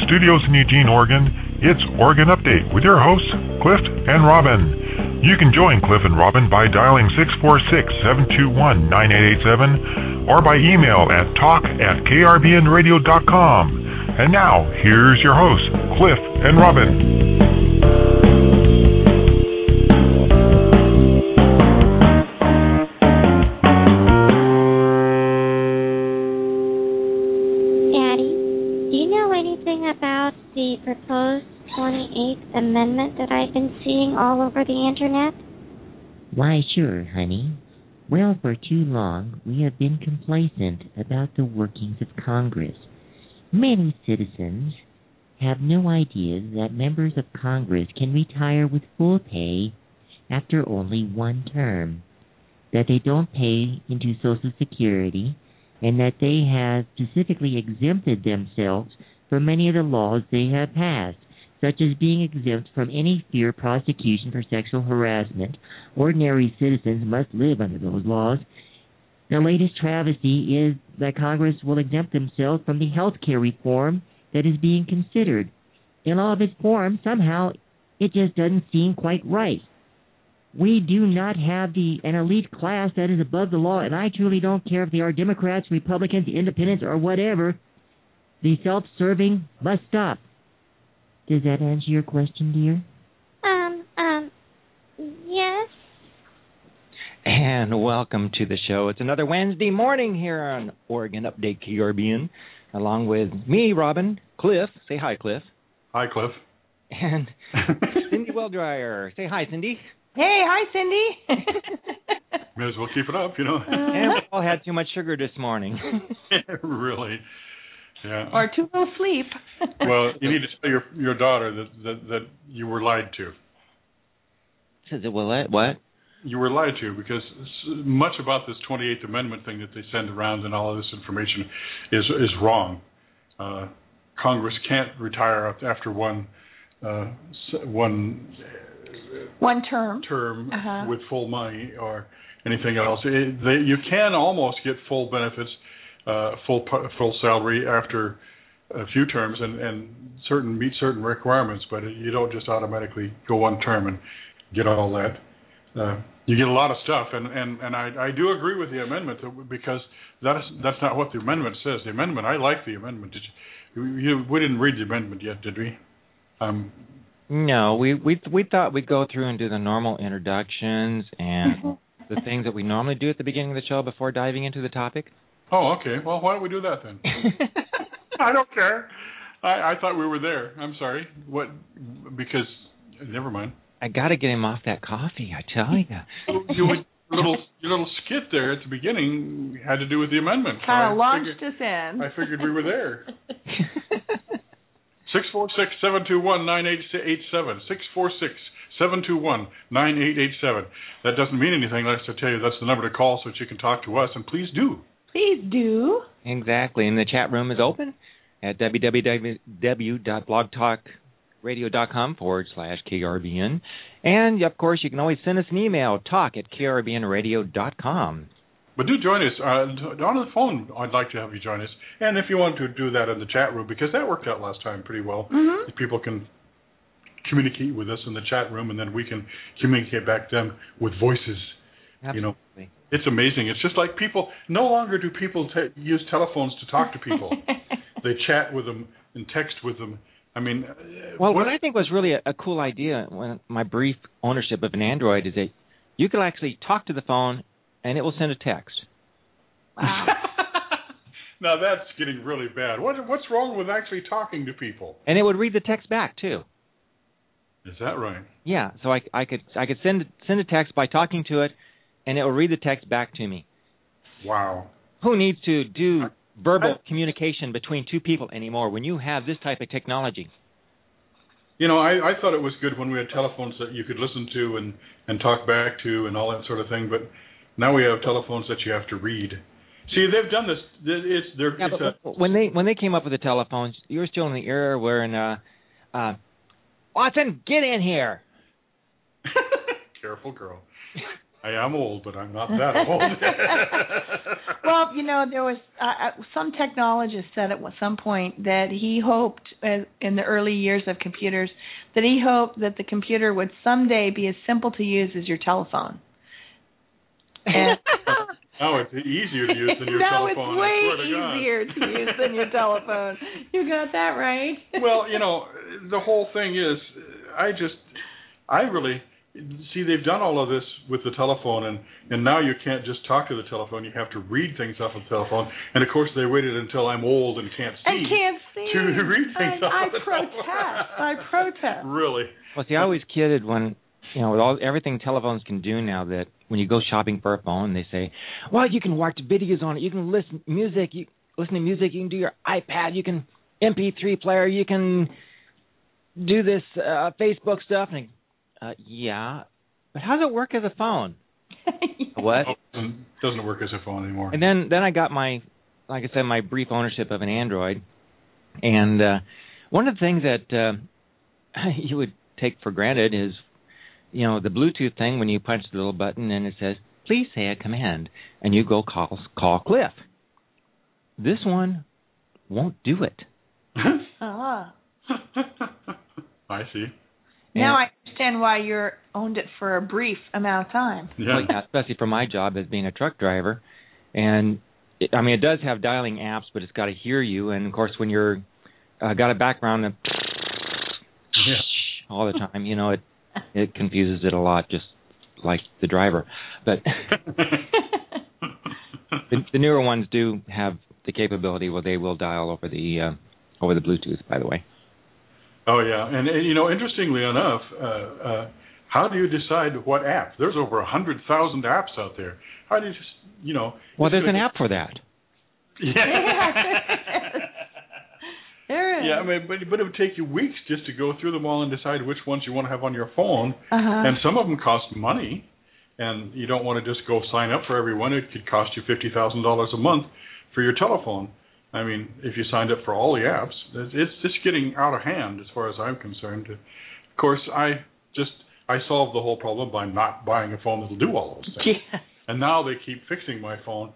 studios in Eugene, Oregon, it's Oregon Update with your hosts, Cliff and Robin. You can join Cliff and Robin by dialing 646-721-9887 or by email at talk@krbnradio.com. And now, here's your hosts, Cliff and Robin. About the proposed 28th Amendment that I've been seeing all over the Internet? Why, sure, honey. Well, for too long, we have been complacent about the workings of Congress. Many citizens have no idea that members of Congress can retire with full pay after only one term, that they don't pay into Social Security, and that they have specifically exempted themselves for many of the laws they have passed, such as being exempt from any fear prosecution for sexual harassment. Ordinary citizens must live under those laws. The latest travesty is that Congress will exempt themselves from the health care reform that is being considered. In all of its form, somehow, it just doesn't seem quite right. We do not have an elite class that is above the law, and I truly don't care if they are Democrats, Republicans, Independents, or whatever. The self-serving must stop. Does that answer your question, dear? Yes. And welcome to the show. It's another Wednesday morning here on Oregon Update KRBN, along with me, Robin, Cliff. Say hi, Cliff. Hi, Cliff. And Cindy Weldryer. Say hi, Cindy. Hey, hi, Cindy. May as well keep it up, you know. And we all had too much sugar this morning. Really. Yeah. Or too little sleep. Well, you need to tell your daughter that you were lied to. Says it what? You were lied to because much about this 28th Amendment thing that they send around and all of this information is wrong. Congress can't retire after one term with full money or anything else. You can almost get full benefits. Full salary after a few terms and meet certain requirements, but you don't just automatically go one term and get all that. You get a lot of stuff, and I do agree with the amendment because that's not what the amendment says. The amendment, I like the amendment. We didn't read the amendment yet, did we? No, we thought we'd go through and do the normal introductions and the things that we normally do at the beginning of the show before diving into the topic. Oh, okay. Well, why don't we do that then? I don't care. I thought we were there. I'm sorry. What? Because never mind. I got to get him off that coffee. I tell you. Your little skit there at the beginning had to do with the amendment. Kind of launched us in. I figured we were there. 646-721-9887. 646-721-9887. That doesn't mean anything. Let's tell you that's the number to call so that you can talk to us, and please do. Please do. Exactly. And the chat room is open at www.blogtalkradio.com/KRBN. And, of course, you can always send us an email, talk@krbnradio.com. But do join us. On the phone, I'd like to have you join us. And if you want to do that in the chat room, because that worked out last time pretty well. Mm-hmm. People can communicate with us in the chat room, and then we can communicate back to them with voices. Absolutely. You know. It's amazing. It's just like people, no longer do people use telephones to talk to people. They chat with them and text with them. I mean... Well, what I think was really a cool idea when my brief ownership of an Android is that you can actually talk to the phone and it will send a text. Wow. Now that's getting really bad. What's wrong with actually talking to people? And it would read the text back, too. Is that right? Yeah, so I could send a text by talking to it, and it will read the text back to me. Wow. Who needs to do verbal communication between two people anymore when you have this type of technology? You know, I thought it was good when we had telephones that you could listen to and talk back to and all that sort of thing, but now we have telephones that you have to read. See, they've done this. When they came up with the telephones, you were still in the era where Watson, get in here. Careful, girl. I am old, but I'm not that old. Well, there was some technologist said at some point that he hoped in the early years of computers that he hoped that the computer would someday be as simple to use as your telephone. And now it's easier to use than your telephone. Now it's way easier to use than your telephone. You got that right. Well, the whole thing is, I really see they've done all of this with the telephone, and now you can't just talk to the telephone. You have to read things off of the telephone. And of course, they waited until I'm old and can't see to read things off the telephone. I protest. Really? Well, see, I always kidded when, with everything telephones can do now, that when you go shopping for a phone, they say, well, you can watch videos on it, you can listen to music, you can do your iPad, you can MP3 player, you can do this Facebook stuff. And yeah, but how does it work as a phone? What? Doesn't work as a phone anymore. And then I got my brief ownership of an Android, and one of the things that you would take for granted is, the Bluetooth thing when you punch the little button and it says, please say a command, and you go call Cliff. This one won't do it. Ah. I see. Now I understand why you owned it for a brief amount of time. Yeah. Well, yeah, especially for my job as being a truck driver. And, it does have dialing apps, but it's got to hear you. And, of course, when you're got a background of all the time, it confuses it a lot, just like the driver. But the newer ones do have the capability where they will dial over the Bluetooth, by the way. Oh, yeah. And interestingly enough, how do you decide what app? There's over 100,000 apps out there. How do you just, Well, there's an app for that. Yeah. There is. Yeah, but it would take you weeks just to go through them all and decide which ones you want to have on your phone. Uh-huh. And some of them cost money, and you don't want to just go sign up for every one. It could cost you $50,000 a month for your telephone. If you signed up for all the apps, it's just getting out of hand as far as I'm concerned. Of course, I solved the whole problem by not buying a phone that'll do all those things. Yeah. And now they keep fixing my phone.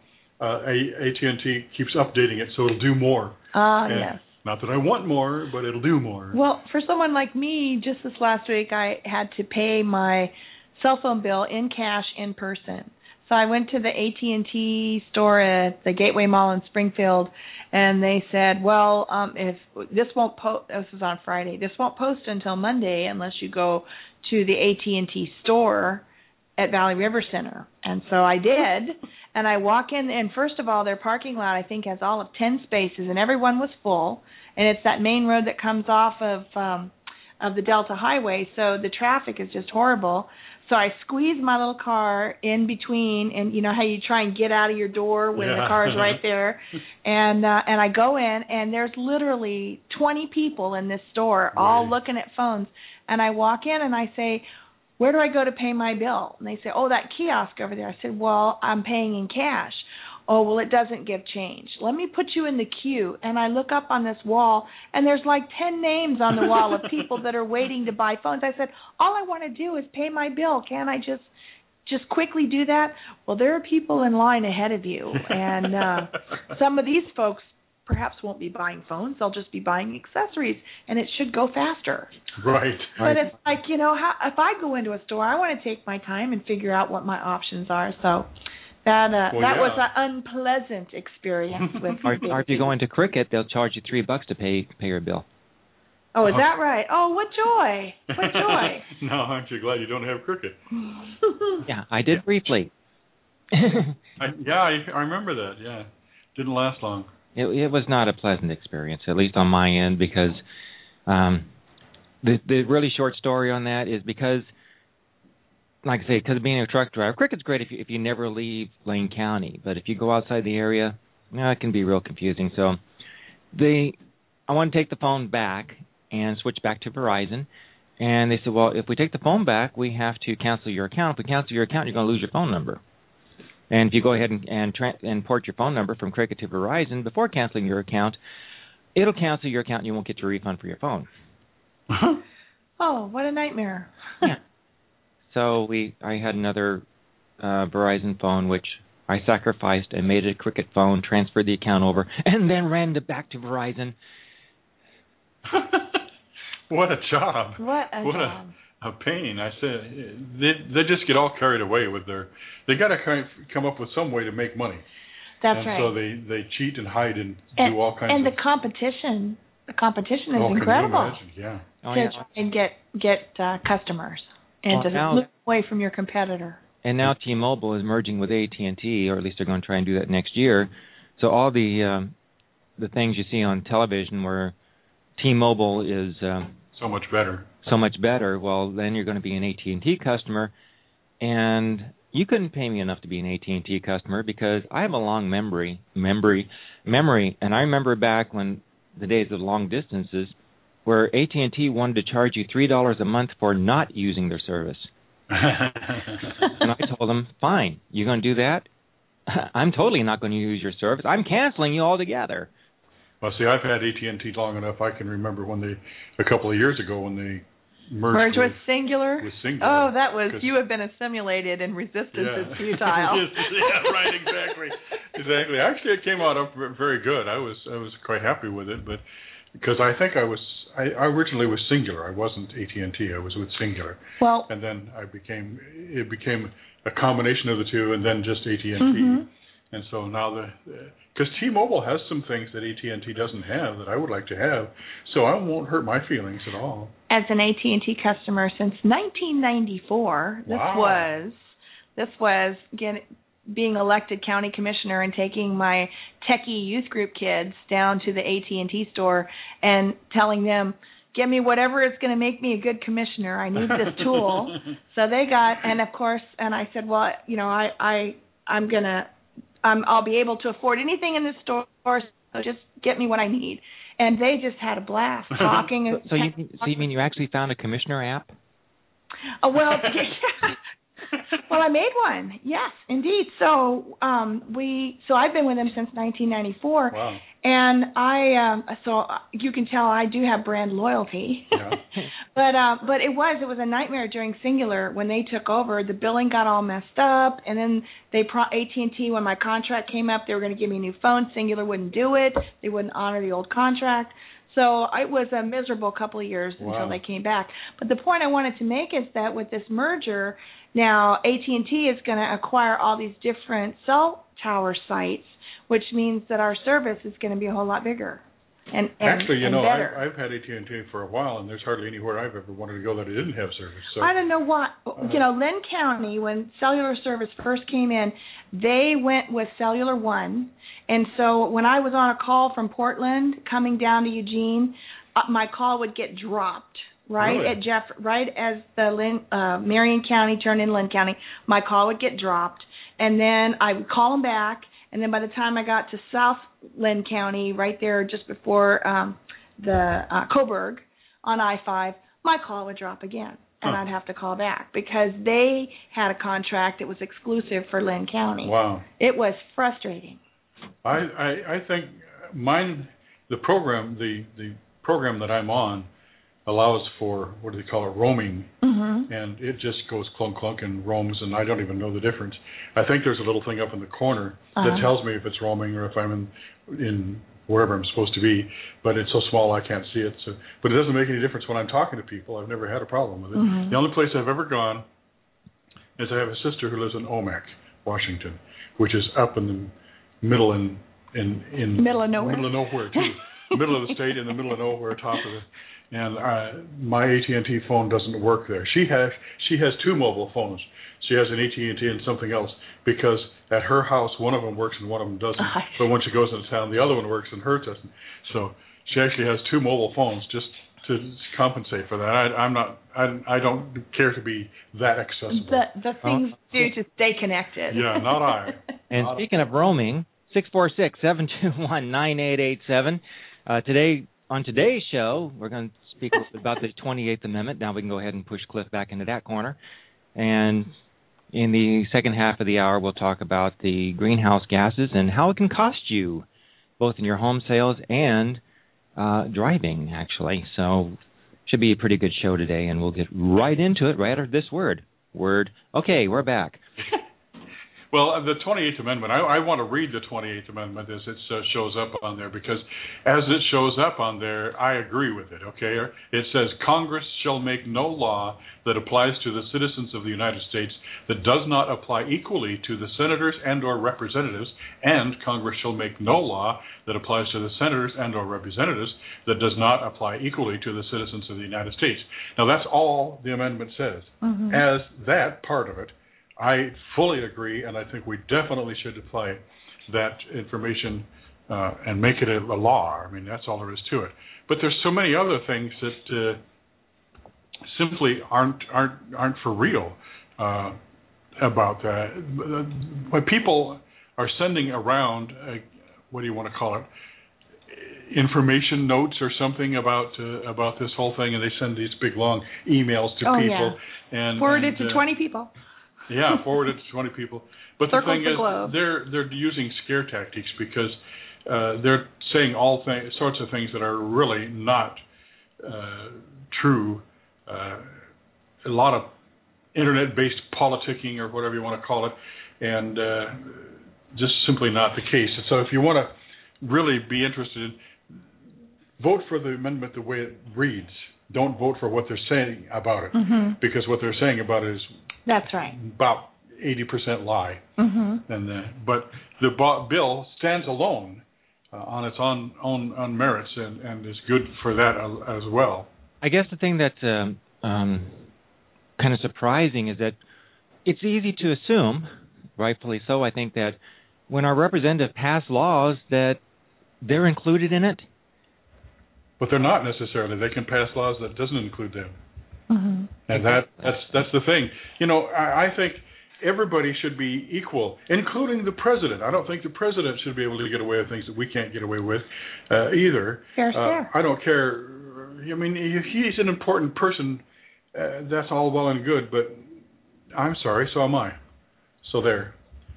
AT&T keeps updating it so it'll do more. Yes. Not that I want more, but it'll do more. Well, for someone like me, just this last week, I had to pay my cell phone bill in cash in person. So I went to the AT&T store at the Gateway Mall in Springfield, and they said, well, if this won't this was on Friday, this won't post until Monday unless you go to the AT&T store at Valley River Center. And so I did, and I walk in, and first of all, their parking lot, I think, has all of 10 spaces, and everyone was full, and it's that main road that comes off of the Delta Highway, so the traffic is just horrible. So I squeezed my little car in between, and you know how you try and get out of your door when the car is right there, and I go in, and there's literally 20 people in this store all looking at phones, and I walk in and I say, where do I go to pay my bill? And they say, oh, that kiosk over there. I said, well, I'm paying in cash. Oh, well, it doesn't give change. Let me put you in the queue. And I look up on this wall, and there's like 10 names on the wall of people that are waiting to buy phones. I said, all I want to do is pay my bill. Can't I just quickly do that? Well, there are people in line ahead of you. And some of these folks perhaps won't be buying phones. They'll just be buying accessories, and it should go faster. Right. But it's like, you know, if I go into a store, I want to take my time and figure out what my options are. So that was an unpleasant experience with. Or if you go into Cricket, they'll charge you $3 to pay your bill. Oh, is that right? Oh, what joy! What joy! No, aren't you glad you don't have Cricket? Yeah, I did briefly. I remember that. Yeah, didn't last long. It was not a pleasant experience, at least on my end, because the really short story on that is because, like I say, because of being a truck driver, Cricket's great if you never leave Lane County, but if you go outside the area, it can be real confusing. So I want to take the phone back and switch back to Verizon, and they said, well, if we take the phone back, we have to cancel your account. If we cancel your account, you're going to lose your phone number. And if you go ahead and port your phone number from Cricket to Verizon before canceling your account, it'll cancel your account and you won't get your refund for your phone. Oh, what a nightmare. Yeah. So I had another Verizon phone, which I sacrificed and made it a Cricket phone, transferred the account over, and then ran back to Verizon. What a job! What a job! A pain. I said they just get all carried away with their. They got to come up with some way to make money. That's right. So they cheat and hide and do all kinds of. And the competition is incredible. Can you imagine? Yeah. And get customers and to look away from your competitor. And now T-Mobile is merging with AT&T, or at least they're going to try and do that next year. So all the things you see on television where T-Mobile is so much better. Well, then you're going to be an AT&T customer, and you couldn't pay me enough to be an AT&T customer because I have a long memory, and I remember back when the days of long distances, where AT&T wanted to charge you $3 a month for not using their service. And I told them, fine, you're going to do that? I'm totally not going to use your service. I'm canceling you altogether. Well, see, I've had AT&T long enough. I can remember when a couple of years ago, when they merged with Cingular. With Cingular. Oh, that was, you have been assimilated and resistance is futile. Yeah, right, exactly. Actually, it came out very good. I was quite happy with it, but because I think I originally was Cingular. I wasn't AT&T. I was with Cingular. Well, and then it became a combination of the two, and then just AT&T. Mm-hmm. And so now because T-Mobile has some things that AT&T doesn't have that I would like to have, so I won't hurt my feelings at all. As an AT&T customer since 1994, wow. this was being elected county commissioner and taking my techie youth group kids down to the AT&T store and telling them, give me whatever is going to make me a good commissioner. I need this tool. So they got, and of course, and I said, well, I'll be able to afford anything in this store, so just get me what I need. And they just had a blast talking. So you mean you actually found a commissioner app? Oh, well, yeah. Well, I made one. Yes, indeed. So I've been with them since 1994. Wow. And so you can tell I do have brand loyalty. Yeah. But it was a nightmare during Cingular when they took over. The billing got all messed up, and then AT&T, when my contract came up, they were going to give me a new phone. Cingular wouldn't do it. They wouldn't honor the old contract. So it was a miserable couple of years until they came back. But the point I wanted to make is that with this merger, now AT&T is going to acquire all these different cell tower sites, which means that our service is going to be a whole lot bigger and actually, better. I've had AT&T for a while, and there's hardly anywhere I've ever wanted to go that it didn't have service. So I don't know why. Lynn County, when cellular service first came in, they went with Cellular One. And so when I was on a call from Portland coming down to Eugene, my call would get dropped right as the Marion County turned into Lynn County. My call would get dropped, and then I would call them back. And then by the time I got to South Lynn County, right there just before the Coburg on I-5, my call would drop again, and I'd have to call back because they had a contract that was exclusive for Lynn County. Wow. It was frustrating. I think the program that I'm on allows for, what do they call it, roaming, and it just goes clunk clunk and roams, and I don't even know the difference. I think there's a little thing up in the corner that tells me if it's roaming or if I'm in wherever I'm supposed to be, but it's so small I can't see it. So, but it doesn't make any difference when I'm talking to people. I've never had a problem with it. The only place I've ever gone is I have a sister who lives in Omak, Washington, which is up in the middle in middle of nowhere. Middle of nowhere too. Middle of the state, in the middle of nowhere, top of it. And my AT&T phone doesn't work there. She has two mobile phones. She has an AT&T and something else because at her house one of them works and one of them doesn't. But when she goes into town, the other one works and hers doesn't. So she actually has two mobile phones just to compensate for that. I don't care to be that accessible. The things do to stay connected. Yeah, not I. And speaking of roaming, 646-721-9887. On today's show, we're going to speak about the 28th Amendment. Now we can go ahead and push Cliff back into that corner. And in the second half of the hour, we'll talk about the greenhouse gases and how it can cost you, both in your home sales and driving, actually. So should be a pretty good show today, and we'll get right into it right after this word. Okay, we're back. Well, the 28th Amendment, I want to read the 28th Amendment as it shows up on there, because as it shows up on there, I agree with it, okay? It says, Congress shall make no law that applies to the citizens of the United States that does not apply equally to the senators and or representatives, and Congress shall make no law that applies to the senators and or representatives that does not apply equally to the citizens of the United States. Now, that's all the amendment says. Mm-hmm. As that part of it, I fully agree, and I think we definitely should apply that information and make it a law. I mean, that's all there is to it. But there's so many other things that simply aren't for real about that. When people are sending around, what do you want to call it, information notes or something about this whole thing, and they send these big long emails to people. Yeah. Forward it to 20 people. Yeah, forward it to 20 people. But the thing is, they're using scare tactics, because they're saying sorts of things that are really not true. A lot of internet-based politicking, or whatever you want to call it, and just simply not the case. And so if you want to really be interested, vote for the amendment the way it reads. Don't vote for what they're saying about it, mm-hmm. because what they're saying about it is that's right, about 80% lie. Mm-hmm. But the bill stands alone on its own merits, and is good for that as well. I guess the thing that's kind of surprising is that it's easy to assume, rightfully so, I think, that when our representatives pass laws that they're included in it. But they're not necessarily. They can pass laws that doesn't include them. Mm-hmm. And that's the thing. You know, I think everybody should be equal, including the president. I don't think the president should be able to get away with things that we can't get away with either. Fair. I don't care. I mean, he's an important person. That's all well and good, but I'm sorry, so am I. So there.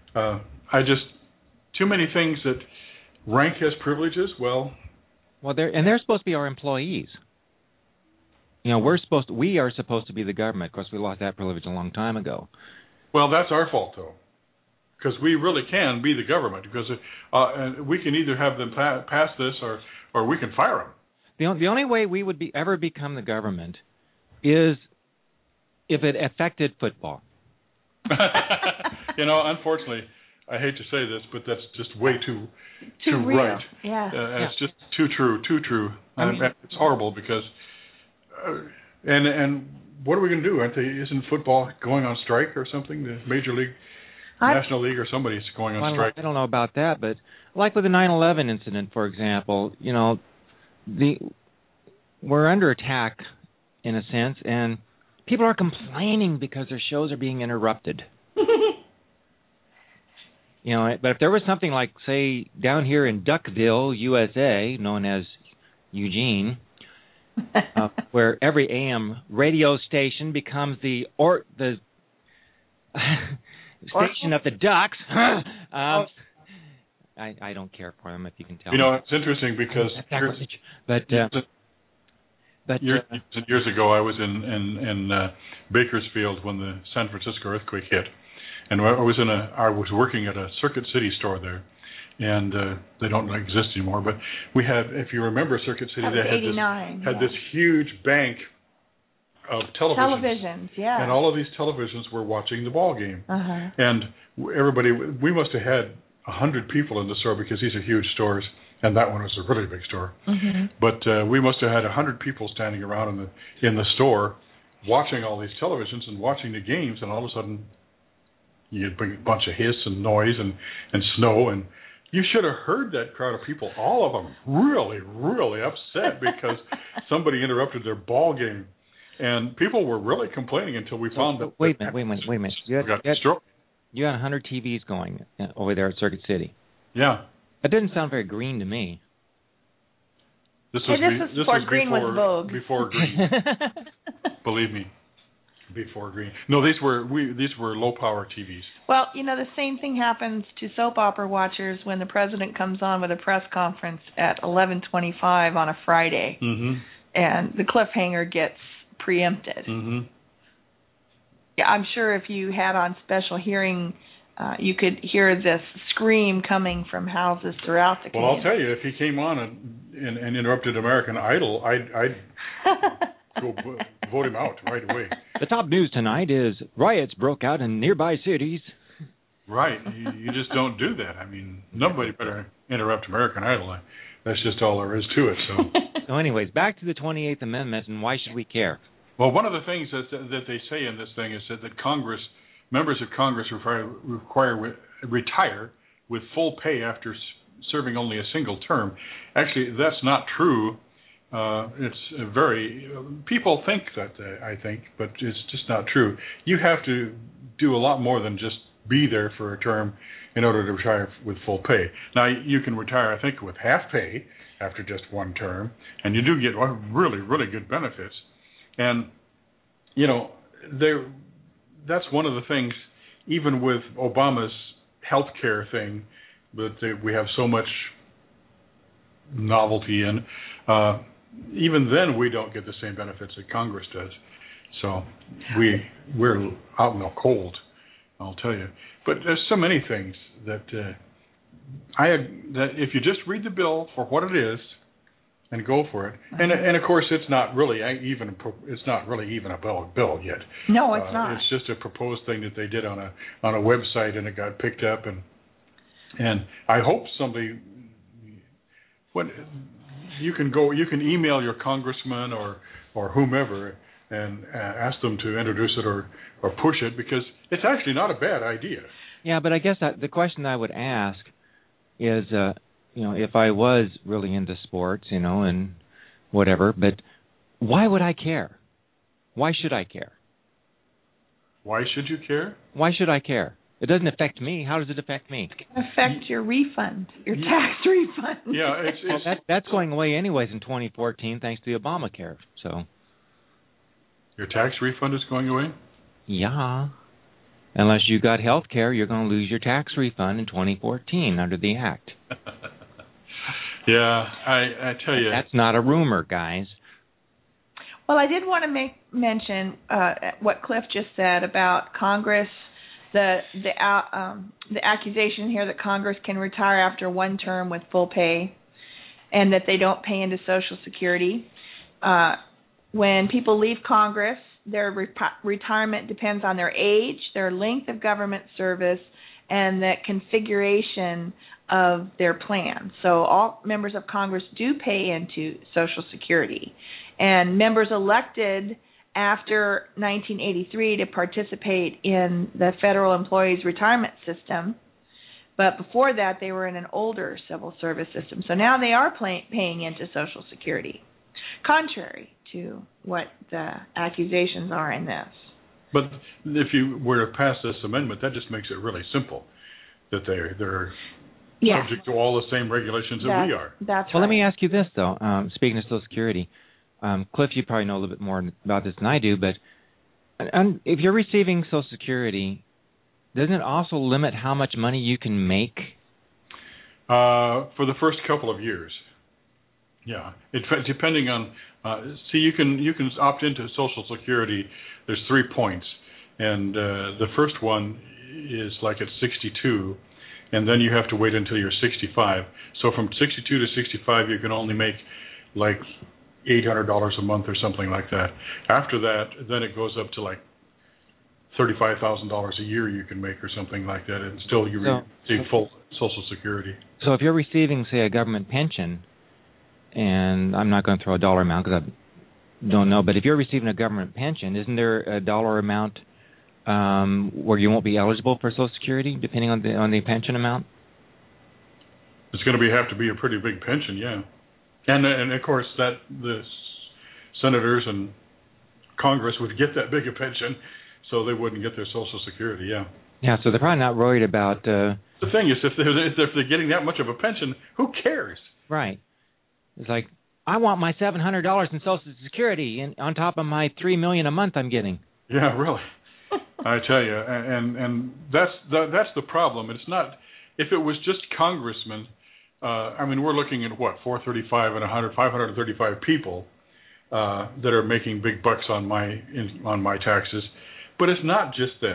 Too many things that rank as privileges, well, they're supposed to be our employees. You know, we are supposed to be the government. Of course, we lost that privilege a long time ago. Well, that's our fault, though, because we really can be the government, because we can either have them pass this, or we can fire them. The only way we would ever become the government is if it affected football. You know, unfortunately, I hate to say this, but that's just way too real. Right. Yeah. It's just too true. I mean, it's horrible, because and what are we going to do? Isn't football going on strike or something? The Major League, National League, or somebody's going on strike. I don't know about that, but like with the 9/11 incident, for example, you know, we're under attack in a sense, and people are complaining because their shows are being interrupted. You know, but if there was something like, say, down here in Duckville, USA, known as Eugene, where every AM radio station becomes the station of the Ducks, I don't care for them, if you can tell. You know, it's interesting, because years ago I was in Bakersfield when the San Francisco earthquake hit. And I was working at a Circuit City store there, and they don't exist anymore. But we had, if you remember, Circuit City, they had this huge bank of televisions. Yeah. And all of these televisions were watching the ball game. Uh-huh. And we must have had 100 people in the store, because these are huge stores, and that one was a really big store. Mm-hmm. But we must have had 100 people standing around in the store, watching all these televisions and watching the games, and all of a sudden, you'd bring a bunch of hiss and noise and snow, and you should have heard that crowd of people, all of them really, really upset because somebody interrupted their ball game. And people were really complaining until we found that... Wait a minute. You had 100 TVs going over there at Circuit City. Yeah. That didn't sound very green to me. This was before green was vogue. Before green. Believe me. Before green. No, these were low power TVs. Well, you know, the same thing happens to soap opera watchers when the president comes on with a press conference at 11:25 on a Friday, mm-hmm. and the cliffhanger gets preempted. Mm-hmm. Yeah, I'm sure if you had on special hearing you could hear this scream coming from houses throughout the community. Well, I'll tell you, if he came on and interrupted American Idol, I'd go vote him out right away. The top news tonight is riots broke out in nearby cities. Right. You just don't do that. I mean, nobody better interrupt American Idol. That's just all there is to it. So anyways, back to the 28th Amendment, and why should we care? Well, one of the things that they say in this thing is that members of Congress retire with full pay after serving only a single term. Actually, that's not true. People think that, I think, but it's just not true. You have to do a lot more than just be there for a term in order to retire with full pay. Now, you can retire, I think, with half pay after just one term, and you do get really, really good benefits. And, that's one of the things, even with Obama's health care thing that we have so much novelty in, even then we don't get the same benefits that Congress does. So we're out in the cold, I'll tell you. But there's so many things that that if you just read the bill for what it is and go for it, and of course it's not really even a bill yet. No, it's not. It's just a proposed thing that they did on a website, and it got picked up, and I hope somebody you can email your congressman or whomever and ask them to introduce it or push it, because it's actually not a bad idea. Yeah, but I guess the question I would ask is, if I was really into sports, and whatever, but why would I care? Why should I care? Why should you care? Why should I care? It doesn't affect me. How does it affect me? It can affect your refund, your tax refund. Yeah, it's that's going away anyways in 2014 thanks to the Obamacare. So your tax refund is going away? Yeah. Unless you got health care, you're going to lose your tax refund in 2014 under the Act. Yeah, I tell you. That's not a rumor, guys. Well, I did want to mention what Cliff just said about Congress, the accusation here that Congress can retire after one term with full pay and that they don't pay into Social Security. When people leave Congress, their retirement depends on their age, their length of government service, and the configuration of their plan. So all members of Congress do pay into Social Security. And members elected after 1983 to participate in the federal employees retirement system, but before that they were in an older civil service system. So now they are paying into Social Security, contrary to what the accusations are in this. But if you were to pass this amendment, that just makes it really simple, that they're subject to all the same regulations that we are. That's well, right. Let me ask you this, though. Speaking of Social Security, Cliff, you probably know a little bit more about this than I do, but if you're receiving Social Security, doesn't it also limit how much money you can make? For the first couple of years. Yeah, depending on. You can opt into Social Security. There's 3 points, and the first one is like at 62, and then you have to wait until you're 65. So from 62 to 65, you can only make like $800 a month or something like that. After that, then it goes up to like $35,000 a year you can make or something like that, and still you receive full Social Security. So if you're receiving, say, a government pension, and I'm not going to throw a dollar amount because I don't know, but if you're receiving a government pension, isn't there a dollar amount where you won't be eligible for Social Security, depending on the pension amount? It's going to have to be a pretty big pension, yeah. And of course that the senators and Congress would get that big a pension, so they wouldn't get their Social Security, yeah. Yeah, so they're probably not worried about. The thing is, if they're getting that much of a pension, who cares? Right. It's like, I want my $700 in Social Security on top of my $3 million a month I'm getting. Yeah, really. I tell you, and that's the problem. It's not. If it was just congressmen, we're looking at what 435 and 535 people that are making big bucks on my taxes, but it's not just them.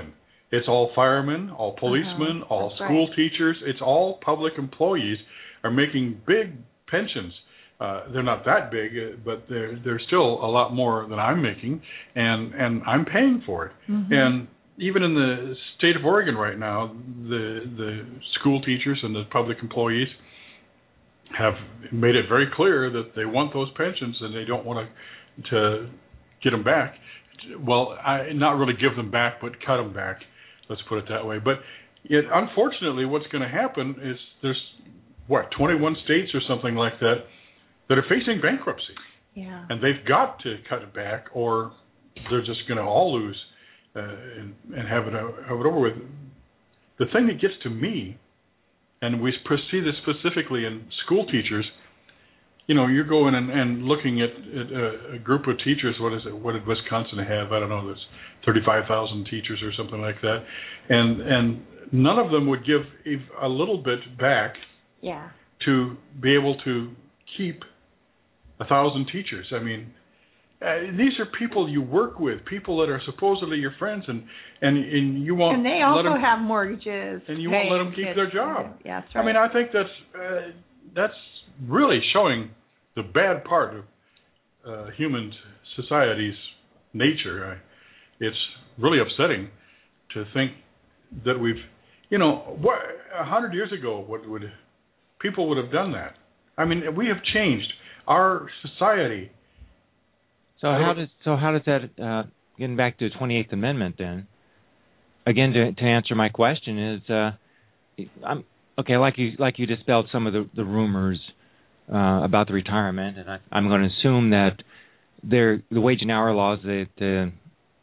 It's all firemen, all policemen, all school teachers. It's all public employees are making big pensions. They're not that big, but they're still a lot more than I'm making, and I'm paying for it. Mm-hmm. And even in the state of Oregon right now, the school teachers and the public employees have made it very clear that they want those pensions and they don't want to get them back. Well, not really give them back, but cut them back. Let's put it that way. But unfortunately, what's going to happen is there's 21 states or something like that are facing bankruptcy. Yeah. And they've got to cut it back, or they're just going to all lose and have it over with. The thing that gets to me, and we see this specifically in school teachers, you're going and looking at a group of teachers. What is it? What did Wisconsin have? I don't know. There's 35,000 teachers or something like that, and none of them would give a little bit back. Yeah. To be able to keep 1,000 teachers. I mean, these are people you work with, people that are supposedly your friends, and you won't. And they also have mortgages. And you won't let them keep their job. Yeah, that's right. I mean, I think that's really showing the bad part of human society's nature. It's really upsetting to think that we've, 100 years ago, people would have done that. I mean, we have changed our society. So how does that getting back to the 28th Amendment then? Again, to answer my question is, I'm like you dispelled some of the rumors about the retirement, and I'm going to assume that the wage and hour laws that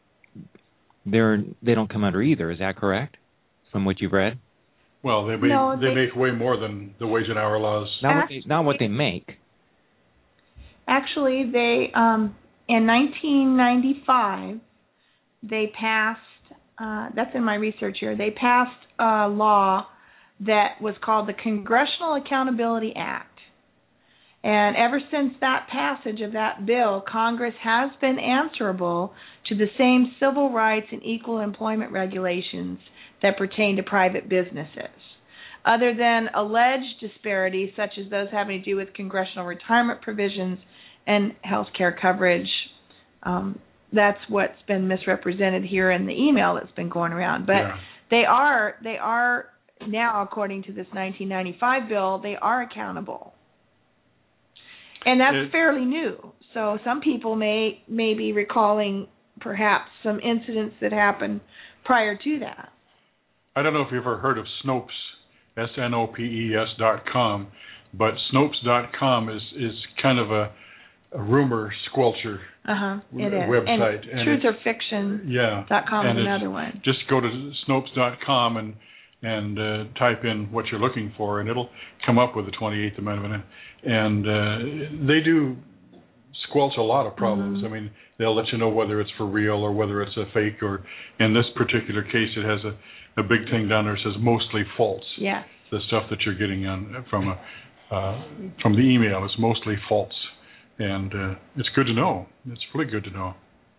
they don't come under either. Is that correct? From what you've read? Well, they make way more than the wage and hour laws. Not what they make. Actually, they in 1995 they passed. That's in my research here. They passed a law that was called the Congressional Accountability Act. And ever since that passage of that bill, Congress has been answerable to the same civil rights and equal employment regulations that pertain to private businesses. Other than alleged disparities, such as those having to do with congressional retirement provisions and health care coverage, that's what's been misrepresented here in the email that's been going around. But they are now, according to this 1995 bill, they are accountable. And that's fairly new. So some people may be recalling perhaps some incidents that happened prior to that. I don't know if you've ever heard of Snopes, SNOPES.com, but Snopes.com is kind of a rumor squelcher website. And TruthOrFiction.com is another one. Just go to Snopes.com and type in what you're looking for, and it'll come up with the 28th Amendment. And they do squelch a lot of problems. I mean, they'll let you know whether it's for real or whether it's a fake, or in this particular case, it has a big thing down there that says mostly false. Yeah. The stuff that you're getting from the email is mostly false. And it's good to know. It's really good to know.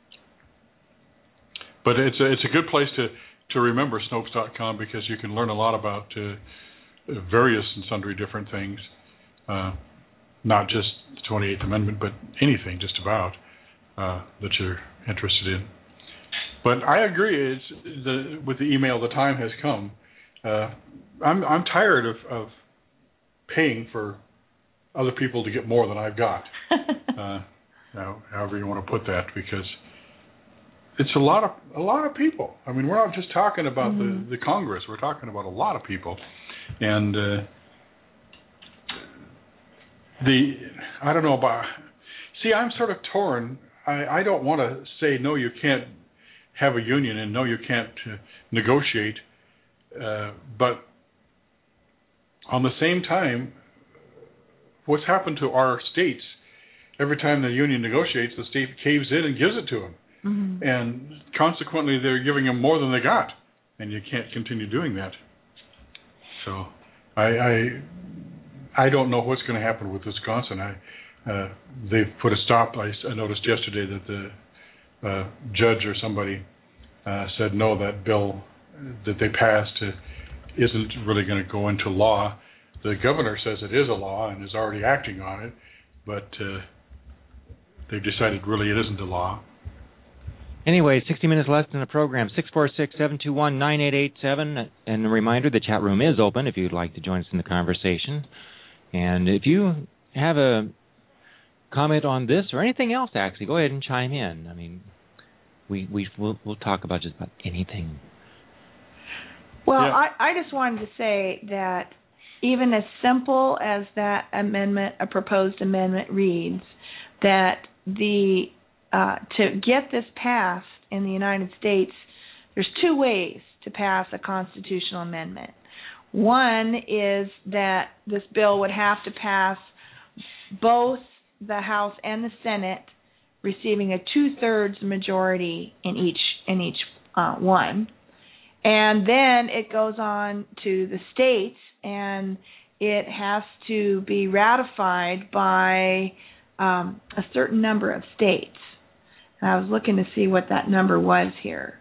But it's a good place to remember Snopes.com, because you can learn a lot about various and sundry different things, not just the 28th Amendment, but anything just about that you're interested in. But I agree. With the email, the time has come. I'm tired of paying for other people to get more than I've got. However you want to put that, because it's a lot of people. I mean, we're not just talking about the Congress. We're talking about a lot of people, and I don't know about. See, I'm sort of torn. I don't want to say no, you can't have a union, and no, you can't negotiate. But on the same time, what's happened to our states? Every time the union negotiates, the state caves in and gives it to them. And consequently, they're giving them more than they got, and you can't continue doing that. So I don't know what's going to happen with Wisconsin. They've put a stop. I noticed yesterday that the judge or somebody said no, that bill that they passed isn't really going to go into law. The governor says it is a law and is already acting on it, but they've decided really it isn't a law. Anyway, 60 minutes left in the program, 646-721-9887. And a reminder, the chat room is open if you'd like to join us in the conversation. And if you have a comment on this or anything else, actually, go ahead and chime in. I mean, we'll talk about just about anything. Well, yeah. I just wanted to say that even as simple as that amendment, a proposed amendment reads, that to get this passed in the United States, there's two ways to pass a constitutional amendment. One is that this bill would have to pass both the House and the Senate, receiving a 2/3 majority in each one. And then it goes on to the states, and it has to be ratified by a certain number of states. And I was looking to see what that number was here.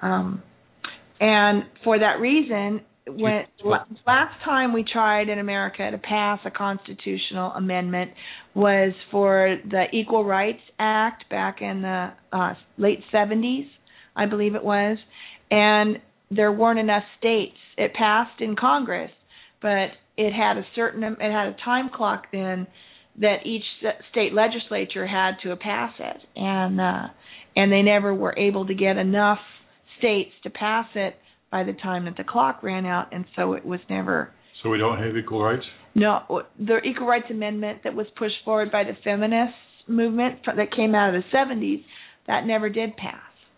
And for that reason, when last time we tried in America to pass a constitutional amendment was for the Equal Rights Act back in the late 70s, I believe it was, and there weren't enough states. It passed in Congress, but it had a time clock then that each state legislature had to pass it, and they never were able to get enough states to pass it by the time that the clock ran out, and so it was never. So we don't have equal rights? No, the Equal Rights Amendment that was pushed forward by the feminist movement that came out of the 70s, that never did pass.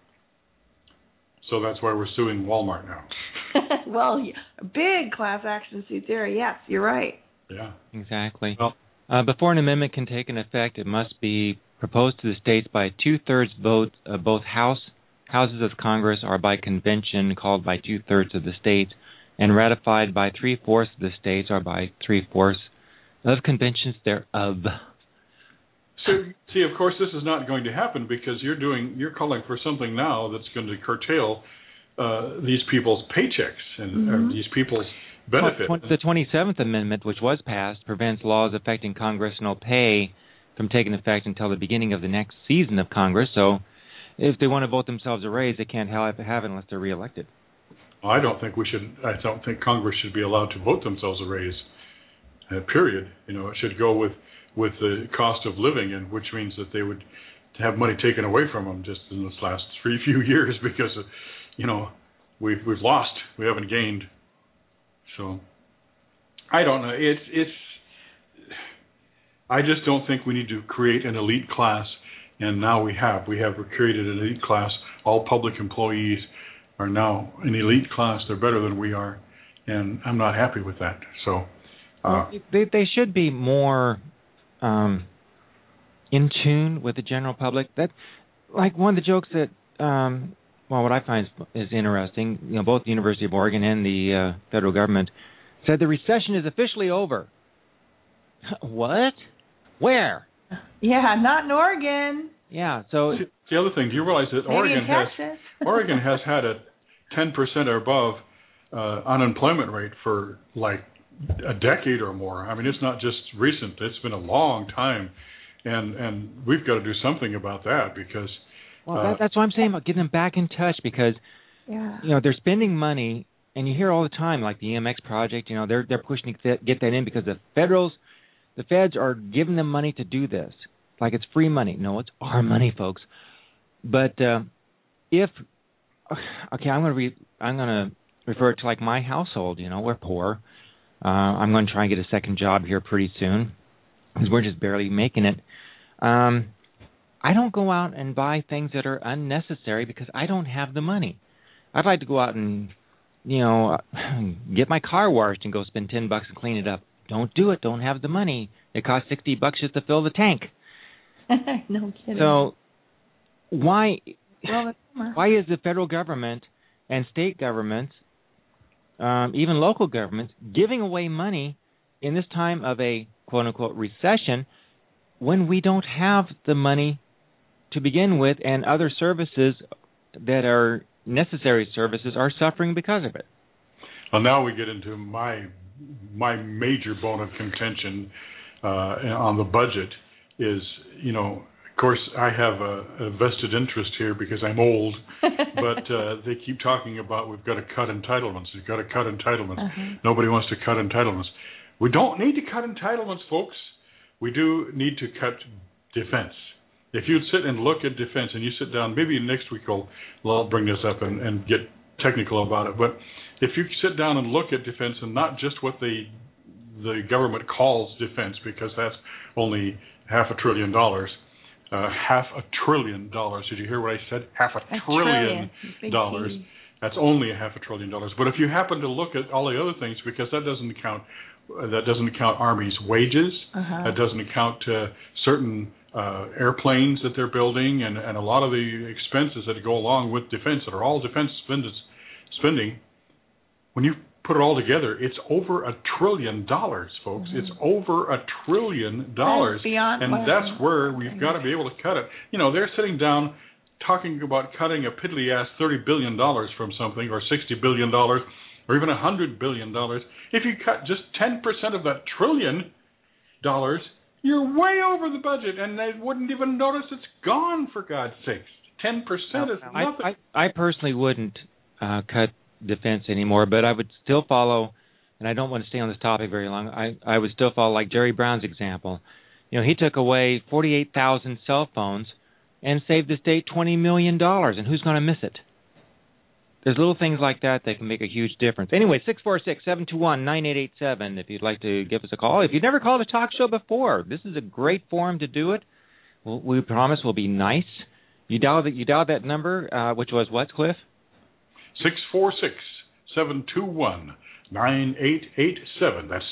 So that's why we're suing Walmart now. Well, a big class action suit there. Yes, you're right. Yeah. Exactly. Well, before an amendment can take an effect, it must be proposed to the states by 2/3 vote of both houses of Congress or by convention called by 2/3 of the states and ratified by 3/4 of the states or by 3/4 of conventions thereof. So, see, of course, this is not going to happen because you're calling for something now that's going to curtail these people's paychecks and these people's benefits. The 27th Amendment, which was passed, prevents laws affecting congressional pay from taking effect until the beginning of the next season of Congress. So if they want to vote themselves a raise, they can't have it unless they're reelected. I don't think Congress should be allowed to vote themselves a raise, period. It should go with the cost of living, and which means that they would have money taken away from them just in this last few years because, we've lost. We haven't gained. So I don't know. I just don't think we need to create an elite class, and now we have created an elite class. All public employees are now an elite class. They're better than we are, and I'm not happy with that. So they should be more in tune with the general public. That, like one of the jokes that what I find is interesting, both the University of Oregon and the federal government said the recession is officially over. What? Where? Yeah, not in Oregon. Yeah, so the other thing, do you realize that Oregon has had a 10% or above unemployment rate for like a decade or more. I mean, it's not just recent. It's been a long time, and we've got to do something about that because. Well, that's what I'm saying about getting them back in touch because, they're spending money, and you hear all the time, like the EMX project, they're pushing to get that in because the feds are giving them money to do this, like it's free money. No, it's our money, folks. But I'm going to refer to like my household. We're poor. I'm going to try and get a second job here pretty soon because we're just barely making it. I don't go out and buy things that are unnecessary because I don't have the money. I'd like to go out and, get my car washed and go spend $10 and clean it up. Don't do it. Don't have the money. It costs $60 just to fill the tank. No kidding. So why is the federal government and state governments, even local governments, giving away money in this time of a quote-unquote recession when we don't have the money to begin with and other services that are necessary services are suffering because of it. Well, now we get into my major bone of contention on the budget is, of course, I have a vested interest here because I'm old, but they keep talking about we've got to cut entitlements. We've got to cut entitlements. Nobody wants to cut entitlements. We don't need to cut entitlements, folks. We do need to cut defense. If you sit and look at defense and you sit down, maybe next week I'll bring this up and get technical about it, but if you sit down and look at defense and not just what the government calls defense, because that's only $500 billion. $500 billion. Did you hear what I said? $500 billion. That's only $500 billion. But if you happen to look at all the other things, because that doesn't count Army's wages, that doesn't count certain airplanes that they're building, and a lot of the expenses that go along with defense that are all defense spending. When you put it all together, it's over $1 trillion, folks. It's over $1 trillion, that's where we've got to be able to cut it. They're sitting down talking about cutting a piddly-ass $30 billion from something, or $60 billion, or even $100 billion. If you cut just 10% of that $1 trillion, you're way over the budget, and they wouldn't even notice it's gone, for God's sakes. 10% is nothing. I personally wouldn't cut defense anymore, but I would still follow, and I don't want to stay on this topic very long, I would still follow like Jerry Brown's example. He took away 48,000 cell phones and saved the state $20 million, and who's going to miss it? There's little things like that can make a huge difference. Anyway, 646-721-9887 if you'd like to give us a call. If you've never called a talk show before, this is a great forum to do it. We promise we'll be nice. You dialed that number, which was what, Cliff? 646-721-9887. That's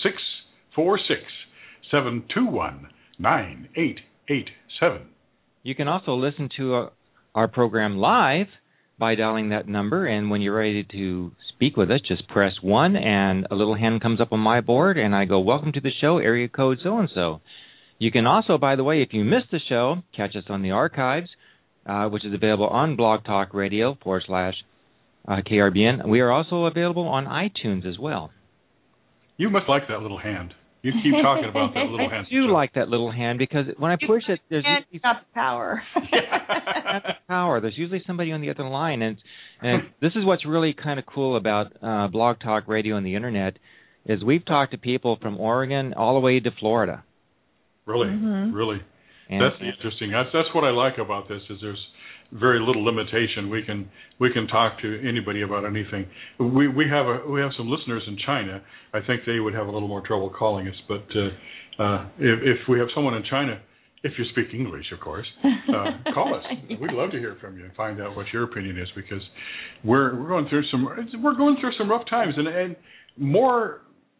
646-721-9887. You can also listen to our program live by dialing that number, and when you're ready to speak with us, just press 1, and a little hand comes up on my board, and I go, welcome to the show, area code so-and-so. You can also, by the way, if you missed the show, catch us on the archives, which is available on Blog Talk Radio /KRBN. We are also available on iTunes as well. You must like that little hand. You keep talking about that little hand. I do like that little hand because when I push it, there's usually got the power. Power. There's usually somebody on the other line, and this is what's really kind of cool about Blog Talk Radio and the Internet is we've talked to people from Oregon all the way to Florida. Really, really. And that's interesting. That's what I like about this is there's very little limitation. We can talk to anybody about anything. We have some listeners in China. I think they would have a little more trouble calling us. But if we have someone in China, if you speak English, of course, call us. We'd love to hear from you and find out what your opinion is because we're going through some rough times and more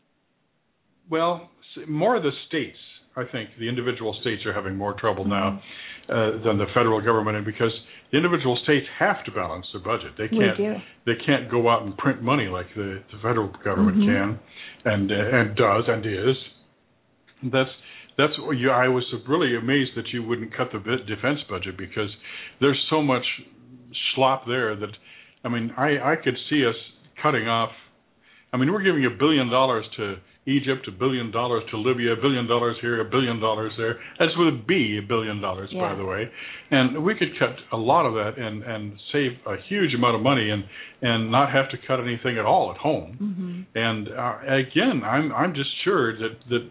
of the states. I think the individual states are having more trouble now than the federal government, and because the individual states have to balance their budget. They can't go out and print money like the federal government can, and does and is. That's what I was really amazed that you wouldn't cut the defense budget because there's so much slop there that I could see us cutting off. We're giving $1 billion to Egypt, $1 billion to Libya, $1 billion here, $1 billion there. That's with a B, $1 billion, by the way. And we could cut a lot of that and save a huge amount of money and not have to cut anything at all at home. And again, I'm just sure that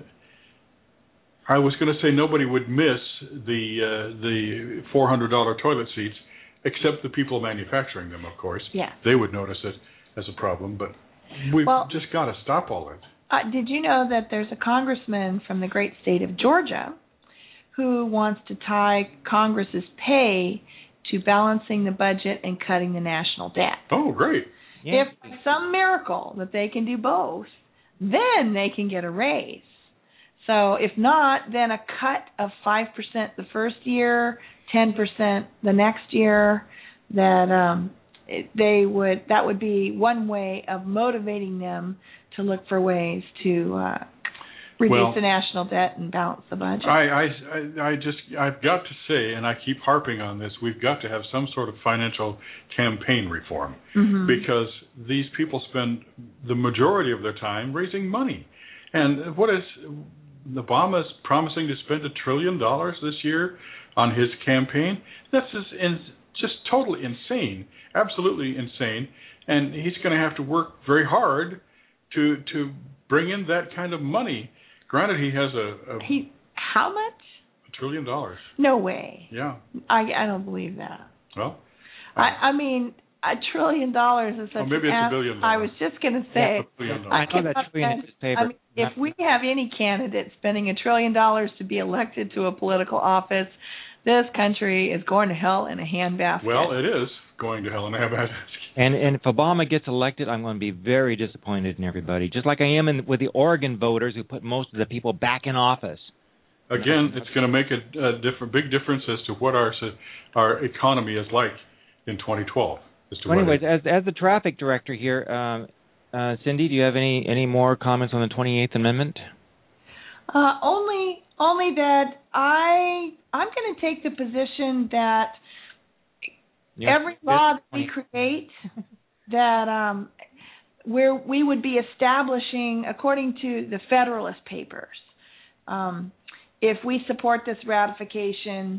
I was going to say nobody would miss the $400 toilet seats except the people manufacturing them, of course. Yeah. They would notice it as a problem, but we've just got to stop all that. Did you know that there's a congressman from the great state of Georgia who wants to tie Congress's pay to balancing the budget and cutting the national debt? Oh, great. Yeah. If by some miracle that they can do both, then they can get a raise. So if not, then a cut of 5% the first year, 10% the next year, that would be one way of motivating them to look for ways to reduce the national debt and balance the budget. I've got to say, and I keep harping on this, we've got to have some sort of financial campaign reform, because these people spend the majority of their time raising money. And what is Obama's promising to spend $1 trillion this year on his campaign? This is just totally insane, absolutely insane. And he's going to have to work very hard to bring in that kind of money. Granted, he has how much? $1 trillion. No way. Yeah. I don't believe that. Well, I mean, $1 trillion is such maybe it's $1 billion. I was just going to say, I know that trillion is paper. I mean, if we have any candidate spending $1 trillion to be elected to a political office, this country is going to hell in a handbasket. Well, it is going to hell in a handbasket. And if Obama gets elected, I'm going to be very disappointed in everybody, just like I am with the Oregon voters who put most of the people back in office. Again, it's going to make a big difference as to what our economy is like in 2012. Well, anyways, as the traffic director here, Cindy, do you have any more comments on the 28th Amendment? Only that I'm going to take the position that every law that we create, that where we would be establishing, according to the Federalist Papers, if we support this ratification,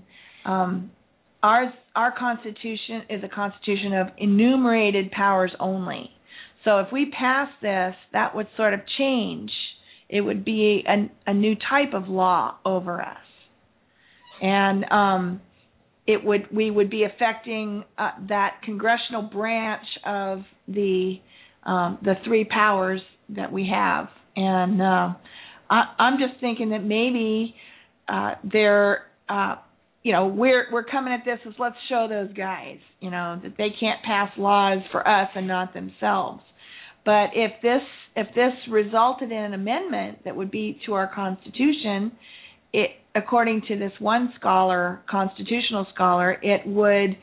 our Constitution is a Constitution of enumerated powers only. So if we pass this, that would sort of change. It would be a new type of law over us, and we would be affecting that congressional branch of the three powers that we have. And I'm just thinking that maybe we're coming at this as, let's show those guys, that they can't pass laws for us and not themselves. But if this resulted in an amendment that would be to our Constitution, according to this one scholar, constitutional scholar, it would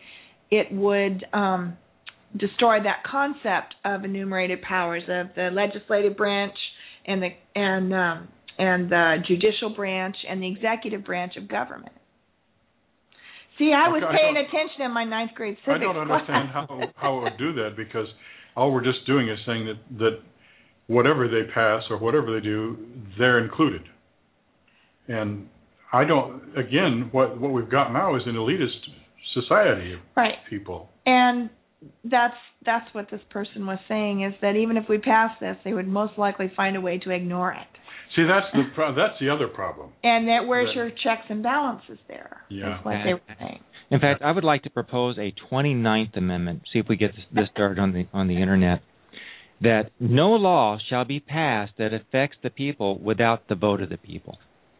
destroy that concept of enumerated powers of the legislative branch and the judicial branch and the executive branch of government. See, I was paying attention in my ninth grade civics class. I don't understand how it would do that, because all we're just doing is saying that whatever they pass or whatever they do, they're included. And I don't. Again, what we've got now is an elitist society of people. And that's what this person was saying, is that even if we pass this, they would most likely find a way to ignore it. See, that's the other problem. And where's your checks and balances there? Yeah. That's what they were saying. In fact, I would like to propose a 29th Amendment, see if we get this started on the Internet, that no law shall be passed that affects the people without the vote of the people.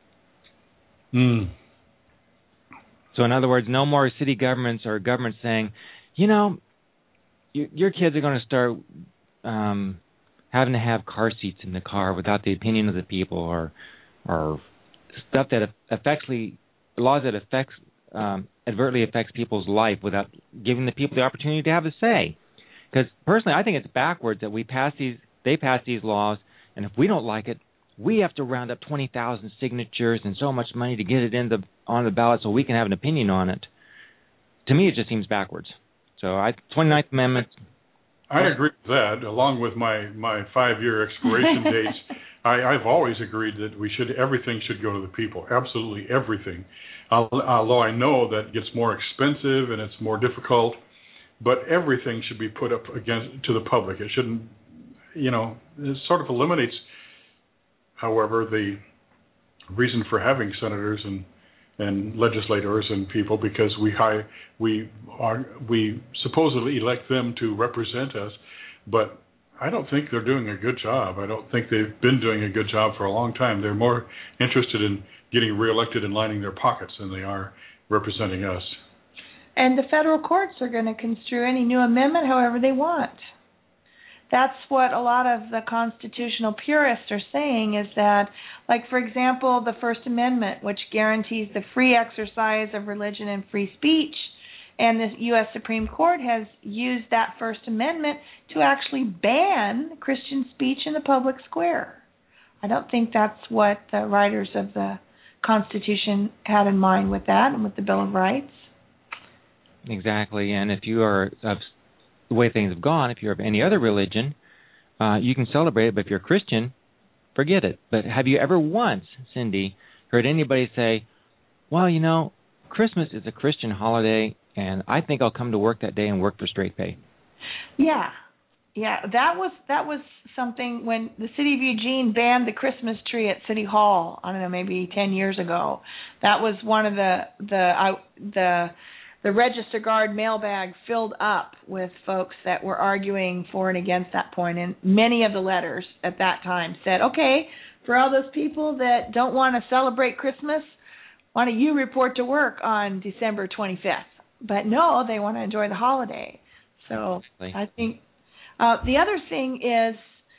So in other words, no more city governments or governments saying, your kids are going to start having to have car seats in the car without the opinion of the people, or stuff that laws that advertently affects people's life without giving the people the opportunity to have a say. Because personally, I think it's backwards that they pass these laws, and if we don't like it, we have to round up 20,000 signatures and so much money to get it on the ballot so we can have an opinion on it. To me, it just seems backwards. So 29th Amendment. I agree with that, along with my 5-year expiration dates. I've always agreed that everything should go to the people, absolutely everything. Although I know that gets more expensive and it's more difficult, but everything should be put up to the public. It shouldn't, it sort of eliminates, however, the reason for having senators and legislators and people, because we supposedly elect them to represent us, but I don't think they're doing a good job. I don't think they've been doing a good job for a long time. They're more interested in getting reelected and lining their pockets than they are representing us. And the federal courts are going to construe any new amendment however they want. That's what a lot of the constitutional purists are saying, is that, like, for example, the First Amendment, which guarantees the free exercise of religion and free speech, and the U.S. Supreme Court has used that First Amendment to actually ban Christian speech in the public square. I don't think that's what the writers of the Constitution had in mind with that and with the Bill of Rights. Exactly, and if you are the way things have gone, if you're of any other religion, you can celebrate it, but if you're a Christian, forget it. But have you ever once, Cindy, heard anybody say, well, you know, Christmas is a Christian holiday, and I think I'll come to work that day and work for straight pay? Yeah. That was something when the city of Eugene banned the Christmas tree at City Hall. I don't know, maybe 10 years ago. That was one of the Register Guard mailbag filled up with folks that were arguing for and against that point, and many of the letters at that time said, okay, for all those people that don't want to celebrate Christmas, why don't you report to work on December 25th? But no, they want to enjoy the holiday. So I think the other thing is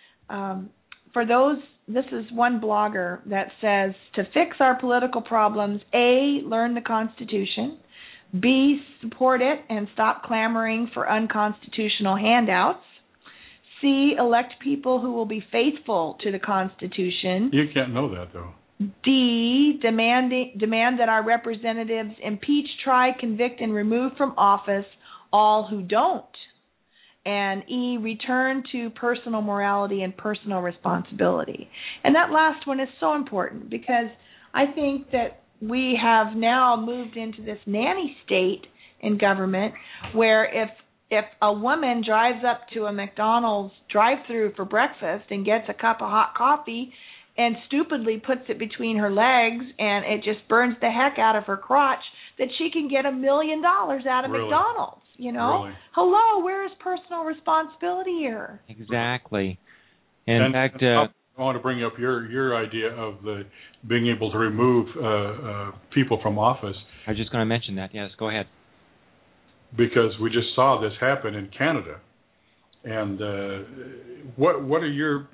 for those, this is one blogger that says to fix our political problems, A, learn the Constitution, B, support it and stop clamoring for unconstitutional handouts, C, elect people who will be faithful to the Constitution. You can't know that, though. D, demand that our representatives impeach, try, convict, and remove from office all who don't. And E, return to personal morality and personal responsibility. And that last one is so important because I think that we have now moved into this nanny state in government where if a woman drives up to a McDonald's drive-thru for breakfast and gets a cup of hot coffee and stupidly puts it between her legs and it just burns the heck out of her crotch, that she can get $1 million out of Really? McDonald's, you know? Really? Hello, where is personal responsibility here? Exactly. In fact, I want to bring up your idea of the being able to remove people from office. I was just going to mention that. Yes, go ahead. Because we just saw this happen in Canada. And what are your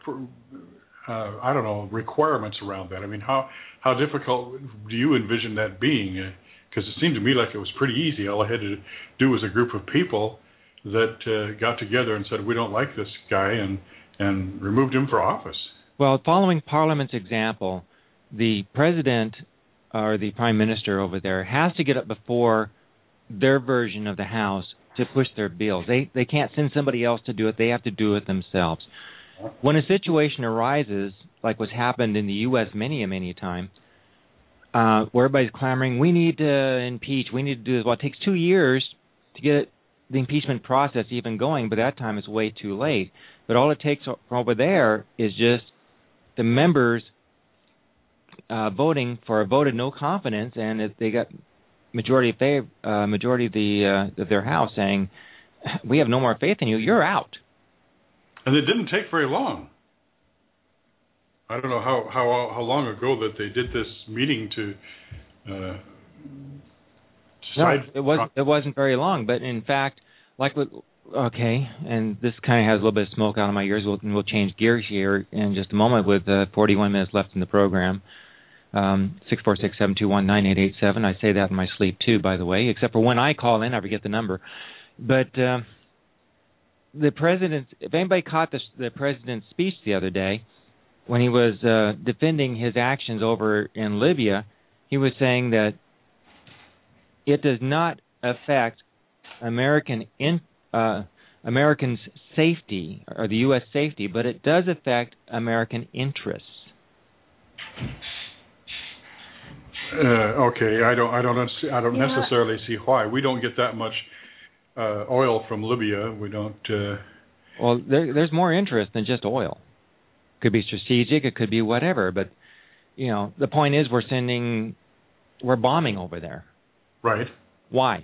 requirements around that? I mean, how difficult do you envision that being? Because it seemed to me like it was pretty easy. All I had to do was a group of people that got together and said, we don't like this guy, and removed him for office. Well, following Parliament's example, the president or the prime minister over there has to get up before their version of the House to push their bills. They can't send somebody else to do it. They have to do it themselves. When a situation arises, like what's happened in the U.S. many a time, where everybody's clamoring, we need to impeach, we need to do this. Well, it takes 2 years to get the impeachment process even going, but that time it's way too late. But all it takes over there is just the members voting for a vote of no confidence, and if they got majority of their House saying, we have no more faith in you, you're out. And it didn't take very long. I don't know how long ago that they did this meeting to decide. No, it wasn't very long, but in fact, and this kind of has a little bit of smoke out of my ears. We'll change gears here in just a moment with 41 minutes left in the program. 646-721-9887. I say that in my sleep too, by the way, except for when I call in, I forget the number. But the president, if anybody caught the president's speech the other day, when he was defending his actions over in Libya, he was saying that it does not affect Americans' safety or the U.S. safety, but it does affect American interests. Okay, I don't necessarily see why. We don't get that much oil from Libya. We don't. Well, there's more interest than just oil. Could be strategic. It could be whatever. But the point is, we're bombing over there. Right. Why?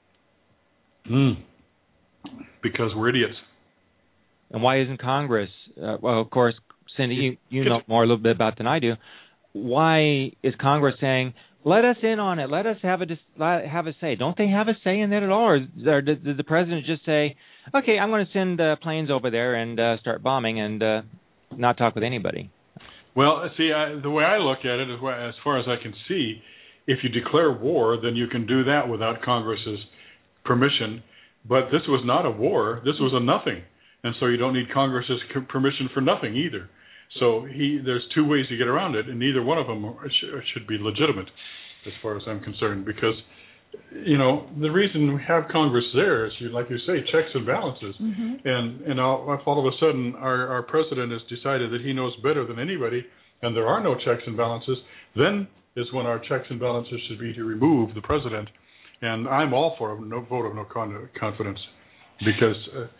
Because we're idiots. And why isn't Congress? Well, of course, Cindy, you know more a little bit about than I do. Why is Congress saying, let us in on it, let us have a say? Don't they have a say in that at all? Or did the president just say, okay, I'm going to send planes over there and start bombing and not talk with anybody? Well, see, the way I look at it is, as far as I can see, if you declare war, then you can do that without Congress's permission. But this was not a war. This was a nothing. And so you don't need Congress's permission for nothing either. So there's two ways to get around it, and neither one of them should be legitimate, as far as I'm concerned. Because, the reason we have Congress there is, like you say, checks and balances. Mm-hmm. And if all of a sudden our president has decided that he knows better than anybody, and there are no checks and balances, then is when our checks and balances should be to remove the president. And I'm all for a vote of no confidence, because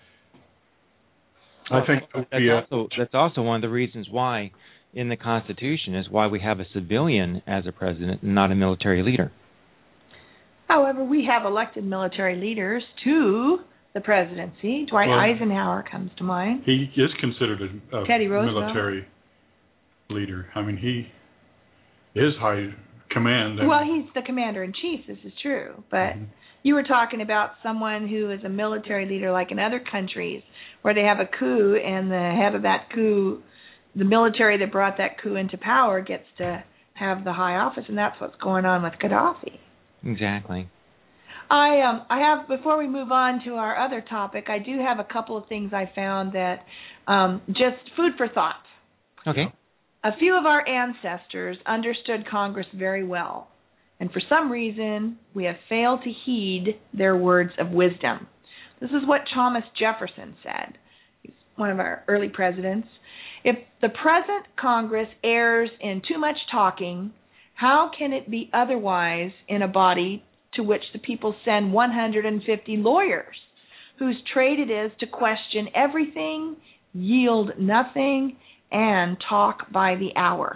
I think that's also one of the reasons why in the Constitution is why we have a civilian as a president and not a military leader. However, we have elected military leaders to the presidency. Dwight Eisenhower comes to mind. He is considered a Teddy Roosevelt. Military leader. I mean, he is high command. Well, he's the commander-in-chief, this is true. But you were talking about someone who is a military leader, like in other countries, where they have a coup, and the head of that coup, the military that brought that coup into power, gets to have the high office, and that's what's going on with Gaddafi. Exactly. I have, before we move on to our other topic, I do have a couple of things I found that just food for thought. Okay. A few of our ancestors understood Congress very well, and for some reason we have failed to heed their words of wisdom. This is what Thomas Jefferson said. He's one of our early presidents. If the present Congress errs in too much talking, how can it be otherwise in a body to which the people send 150 lawyers, whose trade it is to question everything, yield nothing, and talk by the hour?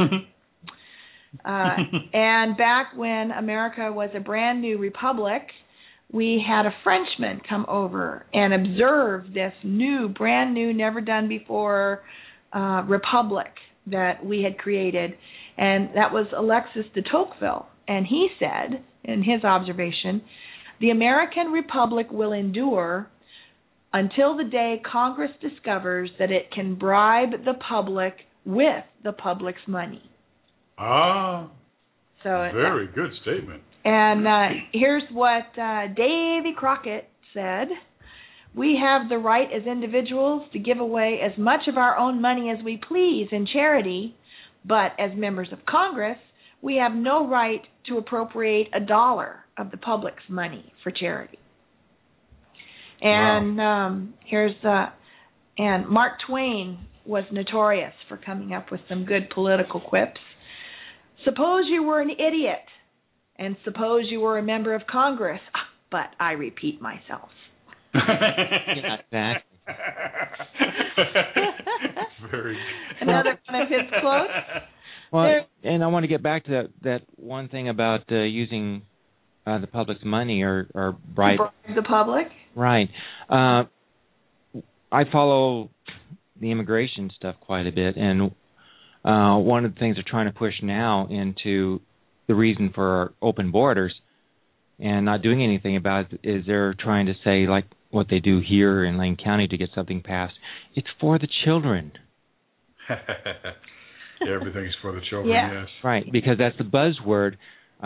And back when America was a brand new republic, we had a Frenchman come over and observe this brand new, never done before republic that we had created. And that was Alexis de Tocqueville. And he said, in his observation, the American Republic will endure until the day Congress discovers that it can bribe the public with the public's money. Ah, so very good statement. And here's what Davy Crockett said. We have the right as individuals to give away as much of our own money as we please in charity, but as members of Congress, we have no right to appropriate $1 of the public's money for charity. And and Mark Twain was notorious for coming up with some good political quips. Suppose you were an idiot, and suppose you were a member of Congress, but I repeat myself. Yeah, exactly. Very good. Another one of his quotes. Well, and I want to get back to that one thing about using the public's money or bribe the public. Right. I follow the immigration stuff quite a bit, and one of the things they're trying to push now into the reason for open borders and not doing anything about it is they're trying to say, like what they do here in Lane County to get something passed, it's for the children. Everything's for the children, yes. Right, because that's the buzzword.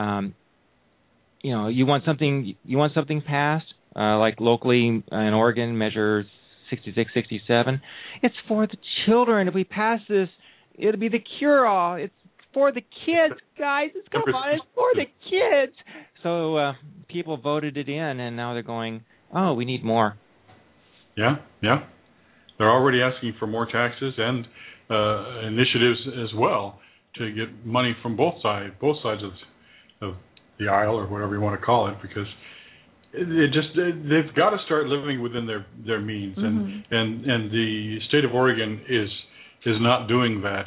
You want something passed, like locally in Oregon, Measure 66, 67. It's for the children. If we pass this, it'll be the cure-all. It's for the kids, guys. It's for the kids. So people voted it in, and now they're going, oh, we need more. Yeah. They're already asking for more taxes and initiatives as well to get money from both sides of the aisle, or whatever you want to call it, because they've got to start living within their means, and the state of Oregon is not doing that.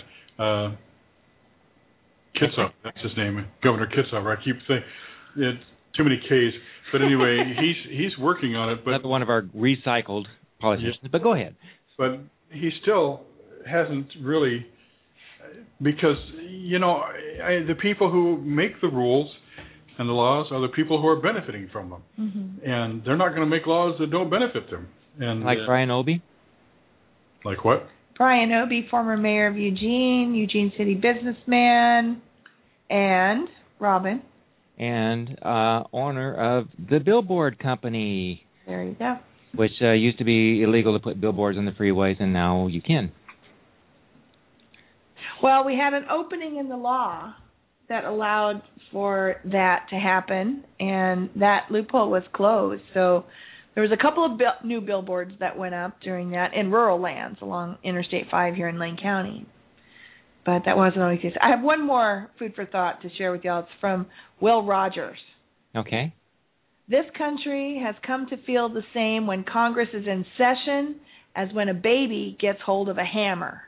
Kitsap, that's his name, Governor Kitsap. I keep saying too many K's, but anyway, he's working on it. But another one of our recycled politicians. Yeah. But go ahead. But he still hasn't really, because the people who make the rules and the laws are the people who are benefiting from them, and they're not going to make laws that don't benefit them. And like Brian Obey. Like what? Brian Obey, former mayor of Eugene City businessman, and Robin. And owner of the Billboard Company. There you go. Which used to be illegal to put billboards on the freeways, and now you can. Well, we had an opening in the law that allowed for that to happen, and that loophole was closed. So there was a couple of new billboards that went up during that in rural lands along Interstate 5 here in Lane County. But that wasn't always the case. I have one more food for thought to share with y'all. It's from Will Rogers. Okay. This country has come to feel the same when Congress is in session as when a baby gets hold of a hammer.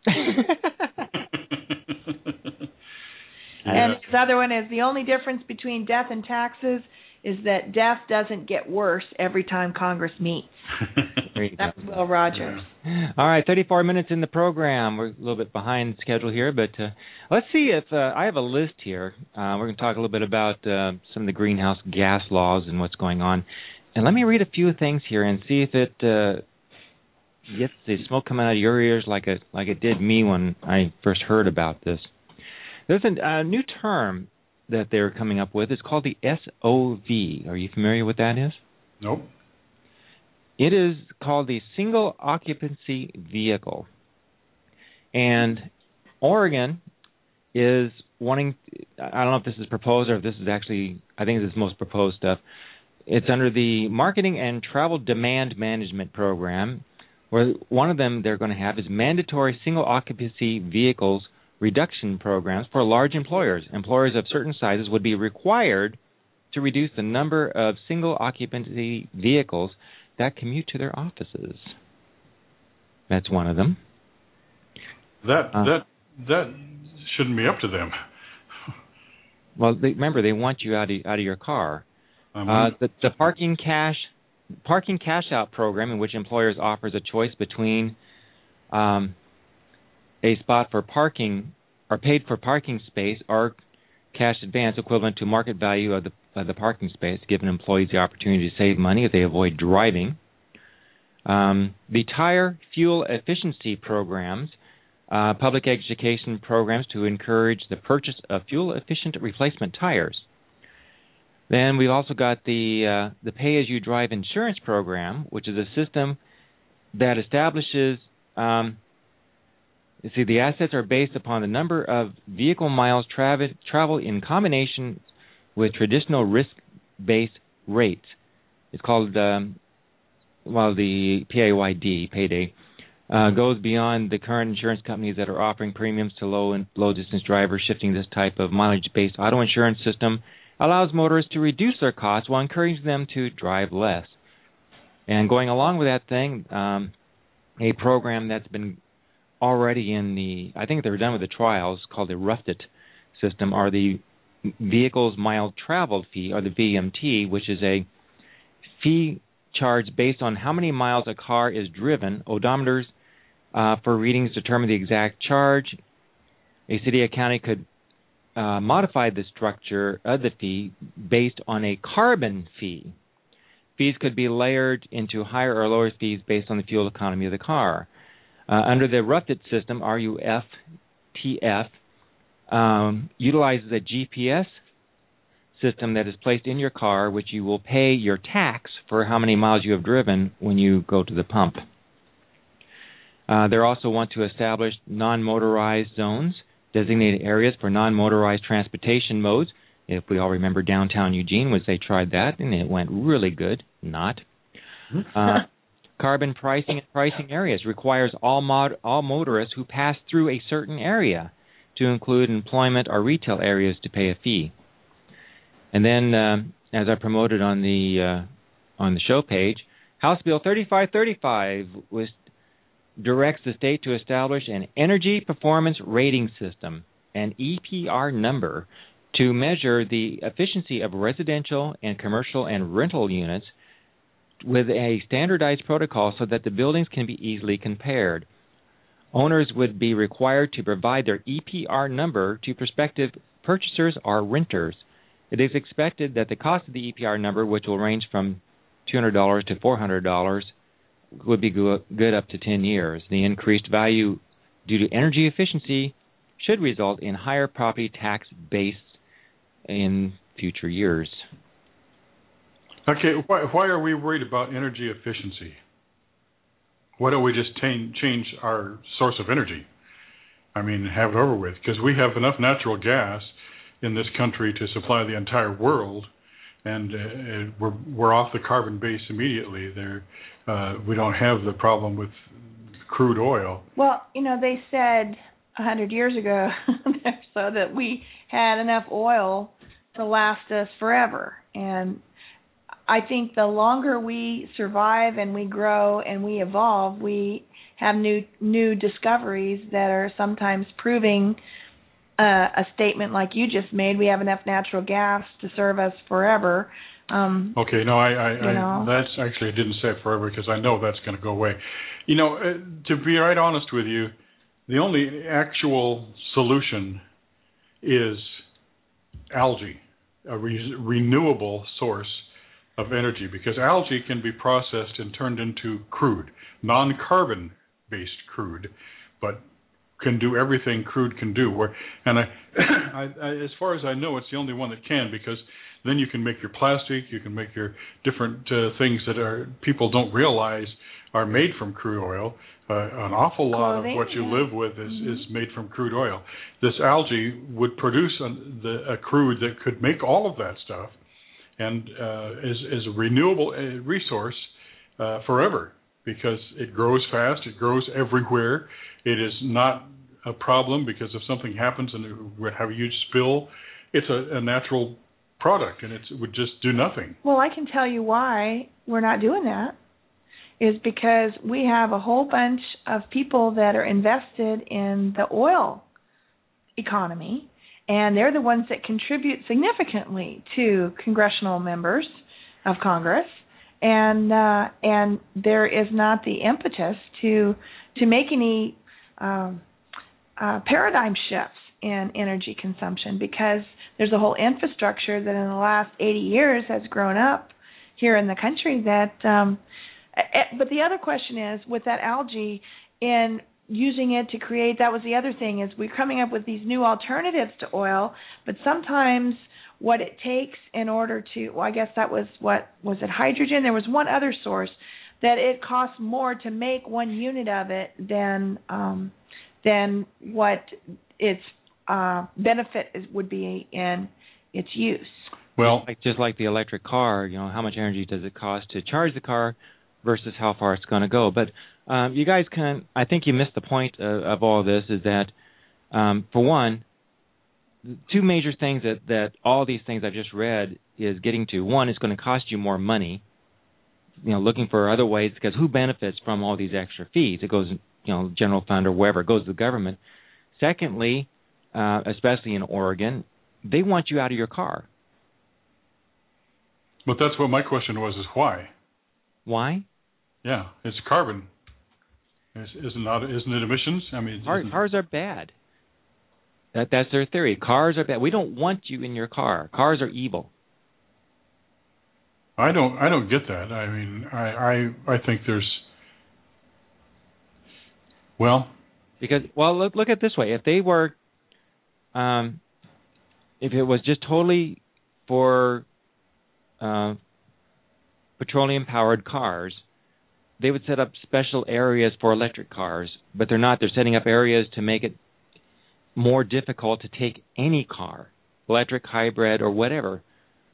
And his other one is, the only difference between death and taxes is that death doesn't get worse every time Congress meets. That's Will Rogers. All right, 34 minutes in the program. We're a little bit behind schedule here, but let's see if I have a list here. We're going to talk a little bit about some of the greenhouse gas laws and what's going on. And let me read a few things here and see if it gets the smoke coming out of your ears like it did me when I first heard about this. There's a new term that they're coming up with. It's called the SOV. Are you familiar with that is? Nope. It is called the Single Occupancy Vehicle. And Oregon is wanting, I don't know if this is proposed or if this is actually, I think this is most proposed stuff. It's under the Marketing and Travel Demand Management Program, where one of them they're going to have is mandatory single occupancy vehicles reduction programs for large employers. Employers of certain sizes would be required to reduce the number of single occupancy vehicles that commute to their offices. That's one of them. That shouldn't be up to them. Well, remember, they want you out of your car. The parking cash out program, in which employers offers a choice between a spot for parking or paid for parking space or cash advance equivalent to market value of the parking space, giving employees the opportunity to save money if they avoid driving. The tire fuel efficiency programs, public education programs to encourage the purchase of fuel-efficient replacement tires. Then we've also got the pay-as-you-drive insurance program, which is a system that establishes the assets are based upon the number of vehicle miles traveled in combination with traditional risk-based rates. It's called, the PAYD, payday, goes beyond the current insurance companies that are offering premiums to low-distance drivers. Shifting this type of mileage-based auto insurance system allows motorists to reduce their costs while encouraging them to drive less. And going along with that thing, a program that's been already I think they're done with the trials, called the RUFT-IT system, or the Vehicles Mile Travel Fee, or the VMT, which is a fee charged based on how many miles a car is driven. Odometers for readings determine the exact charge. A city or county could modify the structure of the fee based on a carbon fee. Fees could be layered into higher or lower fees based on the fuel economy of the car. Under the RUFT-IT system, RUFTF, utilizes a GPS system that is placed in your car, which you will pay your tax for how many miles you have driven when you go to the pump. They also want to establish non-motorized zones, designated areas for non-motorized transportation modes. If we all remember downtown Eugene, which they tried that, and it went really good. Not. Carbon pricing and pricing areas requires all motorists who pass through a certain area to include employment or retail areas to pay a fee. And then, as I promoted on the show page, House Bill 3535 directs the state to establish an energy performance rating system, an EPR number, to measure the efficiency of residential and commercial and rental units with a standardized protocol so that the buildings can be easily compared. Owners would be required to provide their EPR number to prospective purchasers or renters. It is expected that the cost of the EPR number, which will range from $200 to $400, would be good up to 10 years. The increased value due to energy efficiency should result in higher property tax base in future years. Okay, why are we worried about energy efficiency? Why don't we just change our source of energy? I mean, have it over with, because we have enough natural gas in this country to supply the entire world, and we're off the carbon base immediately. We don't have the problem with crude oil. Well, they said 100 years ago so that we had enough oil to last us forever, and I think the longer we survive and we grow and we evolve, we have new discoveries that are sometimes proving a statement like you just made. We have enough natural gas to serve us forever. Okay, no, I that's actually, I didn't say it forever because I know that's going to go away. To be right honest with you, the only actual solution is algae, a renewable source of energy, because algae can be processed and turned into crude, non-carbon based crude, but can do everything crude can do. I, as far as I know, it's the only one that can, because then you can make your plastic, you can make your different things that people don't realize are made from crude oil. An awful lot of what you live with is made from crude oil. This algae would produce a crude that could make all of that stuff, and is a renewable resource forever, because it grows fast, it grows everywhere. It is not a problem, because if something happens and it would have a huge spill, it's a natural product, and it would just do nothing. Well, I can tell you why we're not doing that, is because we have a whole bunch of people that are invested in the oil economy, and they're the ones that contribute significantly to congressional members of Congress, and there is not the impetus to make any paradigm shifts in energy consumption, because there's a whole infrastructure that in the last 80 years has grown up here in the country that but the other question is, with that algae and using it to create, that was the other thing, is we're coming up with these new alternatives to oil, but sometimes what it takes in order to, well, I guess that was it hydrogen? There was one other source that it costs more to make one unit of it than what its benefit would be in its use. Well, just like the electric car, how much energy does it cost to charge the car versus how far it's going to go? But you guys I think you missed the point of all of this, is that, for one, two major things that all these things I've just read is getting to. One, it's going to cost you more money, looking for other ways, because who benefits from all these extra fees? It goes, general fund or wherever, it goes to the government. Secondly, especially in Oregon, they want you out of your car. But that's what my question was, is why? Why? Yeah, it's carbon. Isn't it emissions? I mean, cars are bad. That's their theory. Cars are bad. We don't want you in your car. Cars are evil. I don't get that. I mean, I think there's, because look at it this way. If they were, if it was just totally for petroleum-powered cars, they would set up special areas for electric cars, but they're not. They're setting up areas to make it more difficult to take any car, electric, hybrid, or whatever,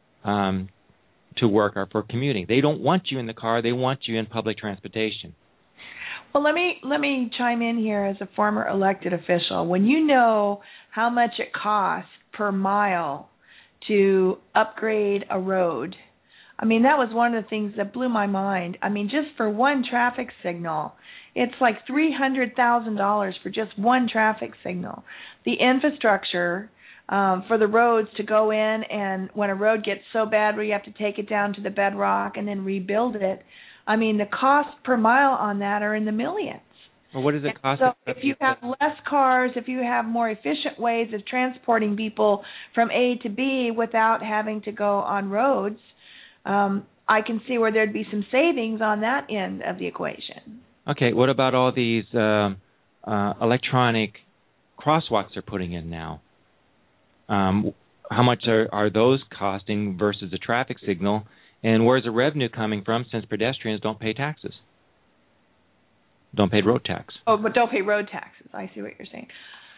to work or for commuting. They don't want you in the car. They want you in public transportation. Well, let me chime in here as a former elected official. When you know how much it costs per mile to upgrade a road, I mean, that was one of the things that blew my mind. I mean, just for one traffic signal, it's like $300,000 for just one traffic signal. The infrastructure for the roads to go in, and when a road gets so bad where you have to take it down to the bedrock and then rebuild it, I mean, the cost per mile on that are in the millions. Well, what does it cost? So if you have less cars, if you have more efficient ways of transporting people from A to B without having to go on roads, I can see where there'd be some savings on that end of the equation. Okay, what about all these electronic crosswalks they're putting in now? How much are those costing versus a traffic signal? And where's the revenue coming from, since pedestrians don't pay taxes? Don't pay road tax. Oh, but don't pay road taxes. I see what you're saying.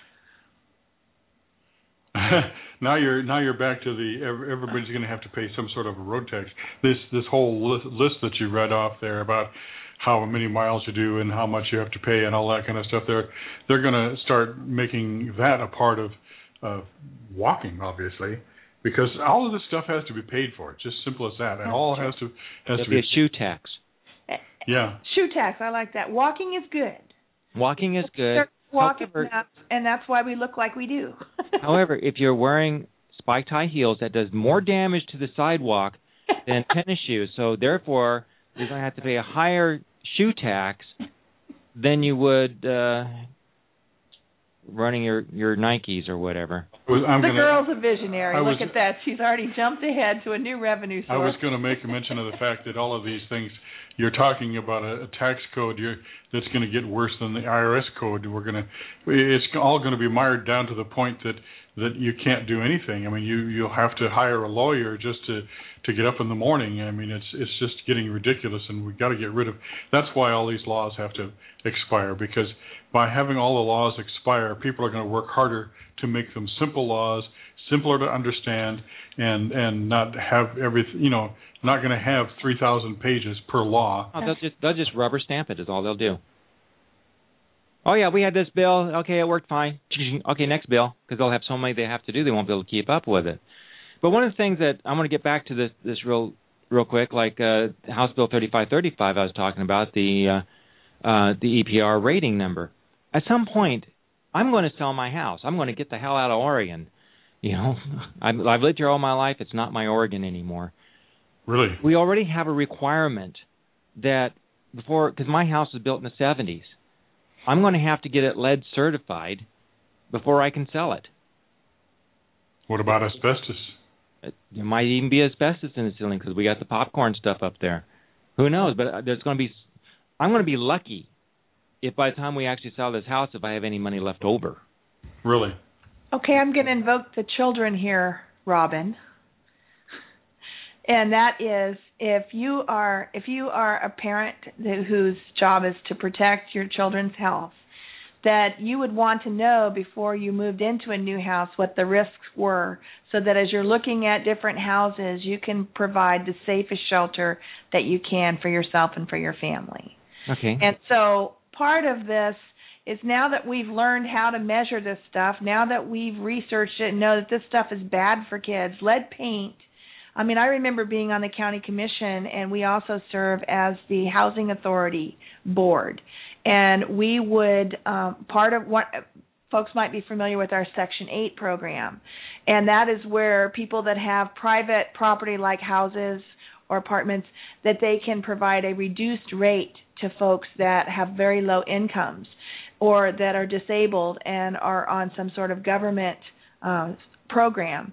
now you're back to everybody's going to have to pay some sort of a road tax. This whole list that you read off there about how many miles you do and how much you have to pay and all that kind of stuff. They're going to start making that a part of walking, obviously, because all of this stuff has to be paid for. It's just simple as that. And all has to be a shoe tax. Yeah. Shoe tax. I like that. Walking is good. Walking is good. And that's why we look like we do. However, if you're wearing spiked high heels, that does more damage to the sidewalk than tennis shoes. So therefore, you're going to have to pay a higher shoe tax than you would running your Nikes or whatever. The girl's a visionary. Look at that. She's already jumped ahead to a new revenue source. I was going to make a mention of the fact that all of these things, you're talking about a tax code that's going to get worse than the IRS code. It's all going to be mired down to the point that you can't do anything. I mean, you'll have to hire a lawyer just to get up in the morning. I mean, it's just getting ridiculous, and we've got to get rid of. That's why all these laws have to expire, because by having all the laws expire, people are going to work harder to make them simple laws, simpler to understand, and not have everything. Not going to have 3,000 pages per law. Oh, they'll just rubber stamp it is all they'll do. Oh yeah, we had this bill. Okay, it worked fine. Okay, next bill, because they'll have so many they have to do, they won't be able to keep up with it. But one of the things that I want to get back to this real quick, like House Bill 3535 I was talking about, the EPR rating number. At some point, I'm going to sell my house. I'm going to get the hell out of Oregon. I've lived here all my life. It's not my Oregon anymore. Really? We already have a requirement that because my house was built in the 70s, I'm going to have to get it lead certified before I can sell it. What about asbestos? There might even be asbestos in the ceiling because we got the popcorn stuff up there. Who knows? But I'm going to be lucky if by the time we actually sell this house, if I have any money left over. Really? Okay, I'm going to invoke the children here, Robin. And that is, if you are a parent whose job is to protect your children's health, that you would want to know before you moved into a new house what the risks were, so that as you're looking at different houses, you can provide the safest shelter that you can for yourself and for your family. Okay. And so part of this is, now that we've learned how to measure this stuff, now that we've researched it and know that this stuff is bad for kids, lead paint. I mean, I remember being on the county commission, and we also serve as the housing authority board. And we would, part of what folks might be familiar with our Section 8 program. And that is where people that have private property like houses or apartments, that they can provide a reduced rate to folks that have very low incomes or that are disabled and are on some sort of government program.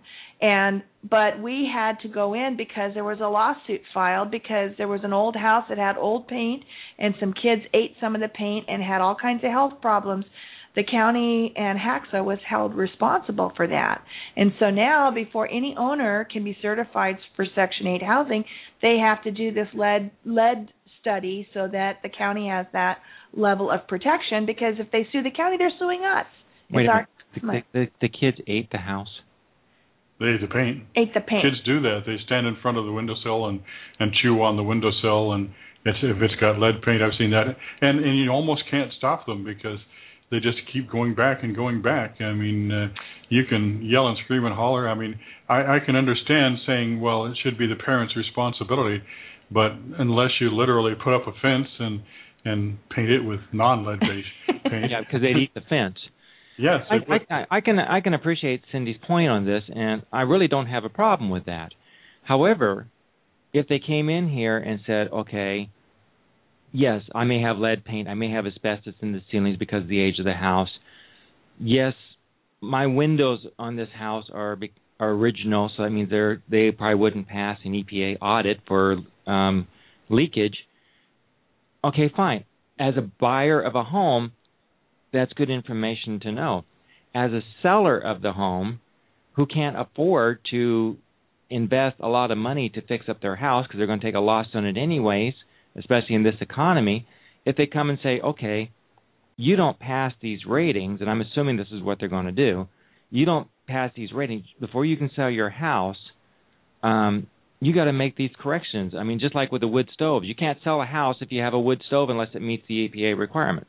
But we had to go in because there was a lawsuit filed because there was an old house that had old paint and some kids ate some of the paint and had all kinds of health problems. The county and HACSA was held responsible for that. And so now, before any owner can be certified for Section 8 housing, they have to do this lead study so that the county has that level of protection, because if they sue the county, they're suing us. Wait a minute. The kids ate the house? They ate the paint. Ate the paint. Kids do that. They stand in front of the windowsill and chew on the windowsill, and if it's got lead paint, I've seen that. And you almost can't stop them because they just keep going back and going back. I mean, you can yell and scream and holler. I mean, I can understand saying, well, it should be the parent's responsibility, but unless you literally put up a fence and paint it with non-lead-based paint. Yeah, because they'd eat the fence. Yes. I can appreciate Cindy's point on this, and I really don't have a problem with that. However, if they came in here and said, okay, yes, I may have lead paint, I may have asbestos in the ceilings because of the age of the house. Yes, my windows on this house are original, so that means they probably wouldn't pass an EPA audit for leakage. Okay, fine. As a buyer of a home, that's good information to know. As a seller of the home who can't afford to invest a lot of money to fix up their house because they're going to take a loss on it anyways, especially in this economy, if they come and say, okay, you don't pass these ratings, and I'm assuming this is what they're going to do, you don't pass these ratings, before you can sell your house, you got to make these corrections. I mean, just like with the wood stove, you can't sell a house if you have a wood stove unless it meets the EPA requirement.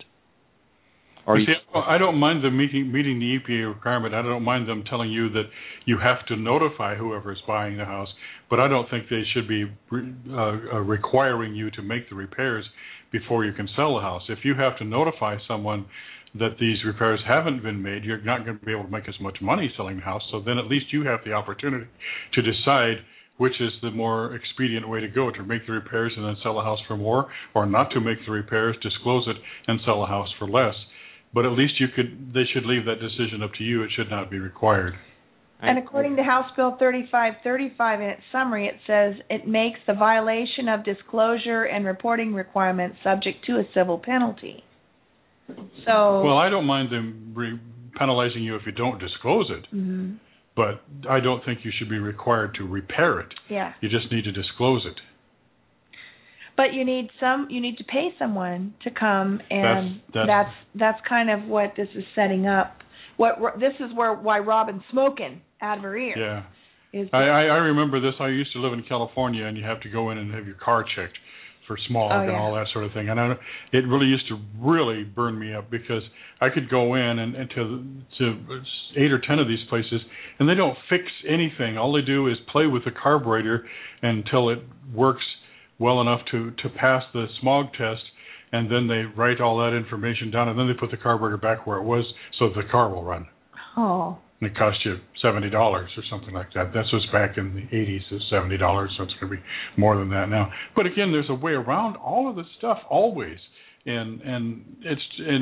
I don't mind them meeting the EPA requirement. I don't mind them telling you that you have to notify whoever is buying the house, but I don't think they should be requiring you to make the repairs before you can sell the house. If you have to notify someone that these repairs haven't been made, you're not going to be able to make as much money selling the house, so then at least you have the opportunity to decide which is the more expedient way to go, to make the repairs and then sell a house for more, or not to make the repairs, disclose it, and sell a house for less. But at least they should leave that decision up to you. It should not be required. And according to House Bill 3535, in its summary, it says it makes the violation of disclosure and reporting requirements subject to a civil penalty. So, well, I don't mind them penalizing you if you don't disclose it, but I don't think you should be required to repair it. Yeah. You just need to disclose it. But you need to pay someone to come, and that's kind of what this is setting up. Why Robin's smoking out of her ear. Yeah. I remember this. I used to live in California, and you have to go in and have your car checked for smog and all that sort of thing. And it really used to really burn me up, because I could go in and to 8 or 10 of these places, and they don't fix anything. All they do is play with the carburetor until it works well enough to pass the smog test, and then they write all that information down, and then they put the carburetor back where it was so the car will run. Oh. And it costs you $70 or something like that. This was back in the 80s, it's $70, so it's going to be more than that now. But again, there's a way around all of this stuff always, and it's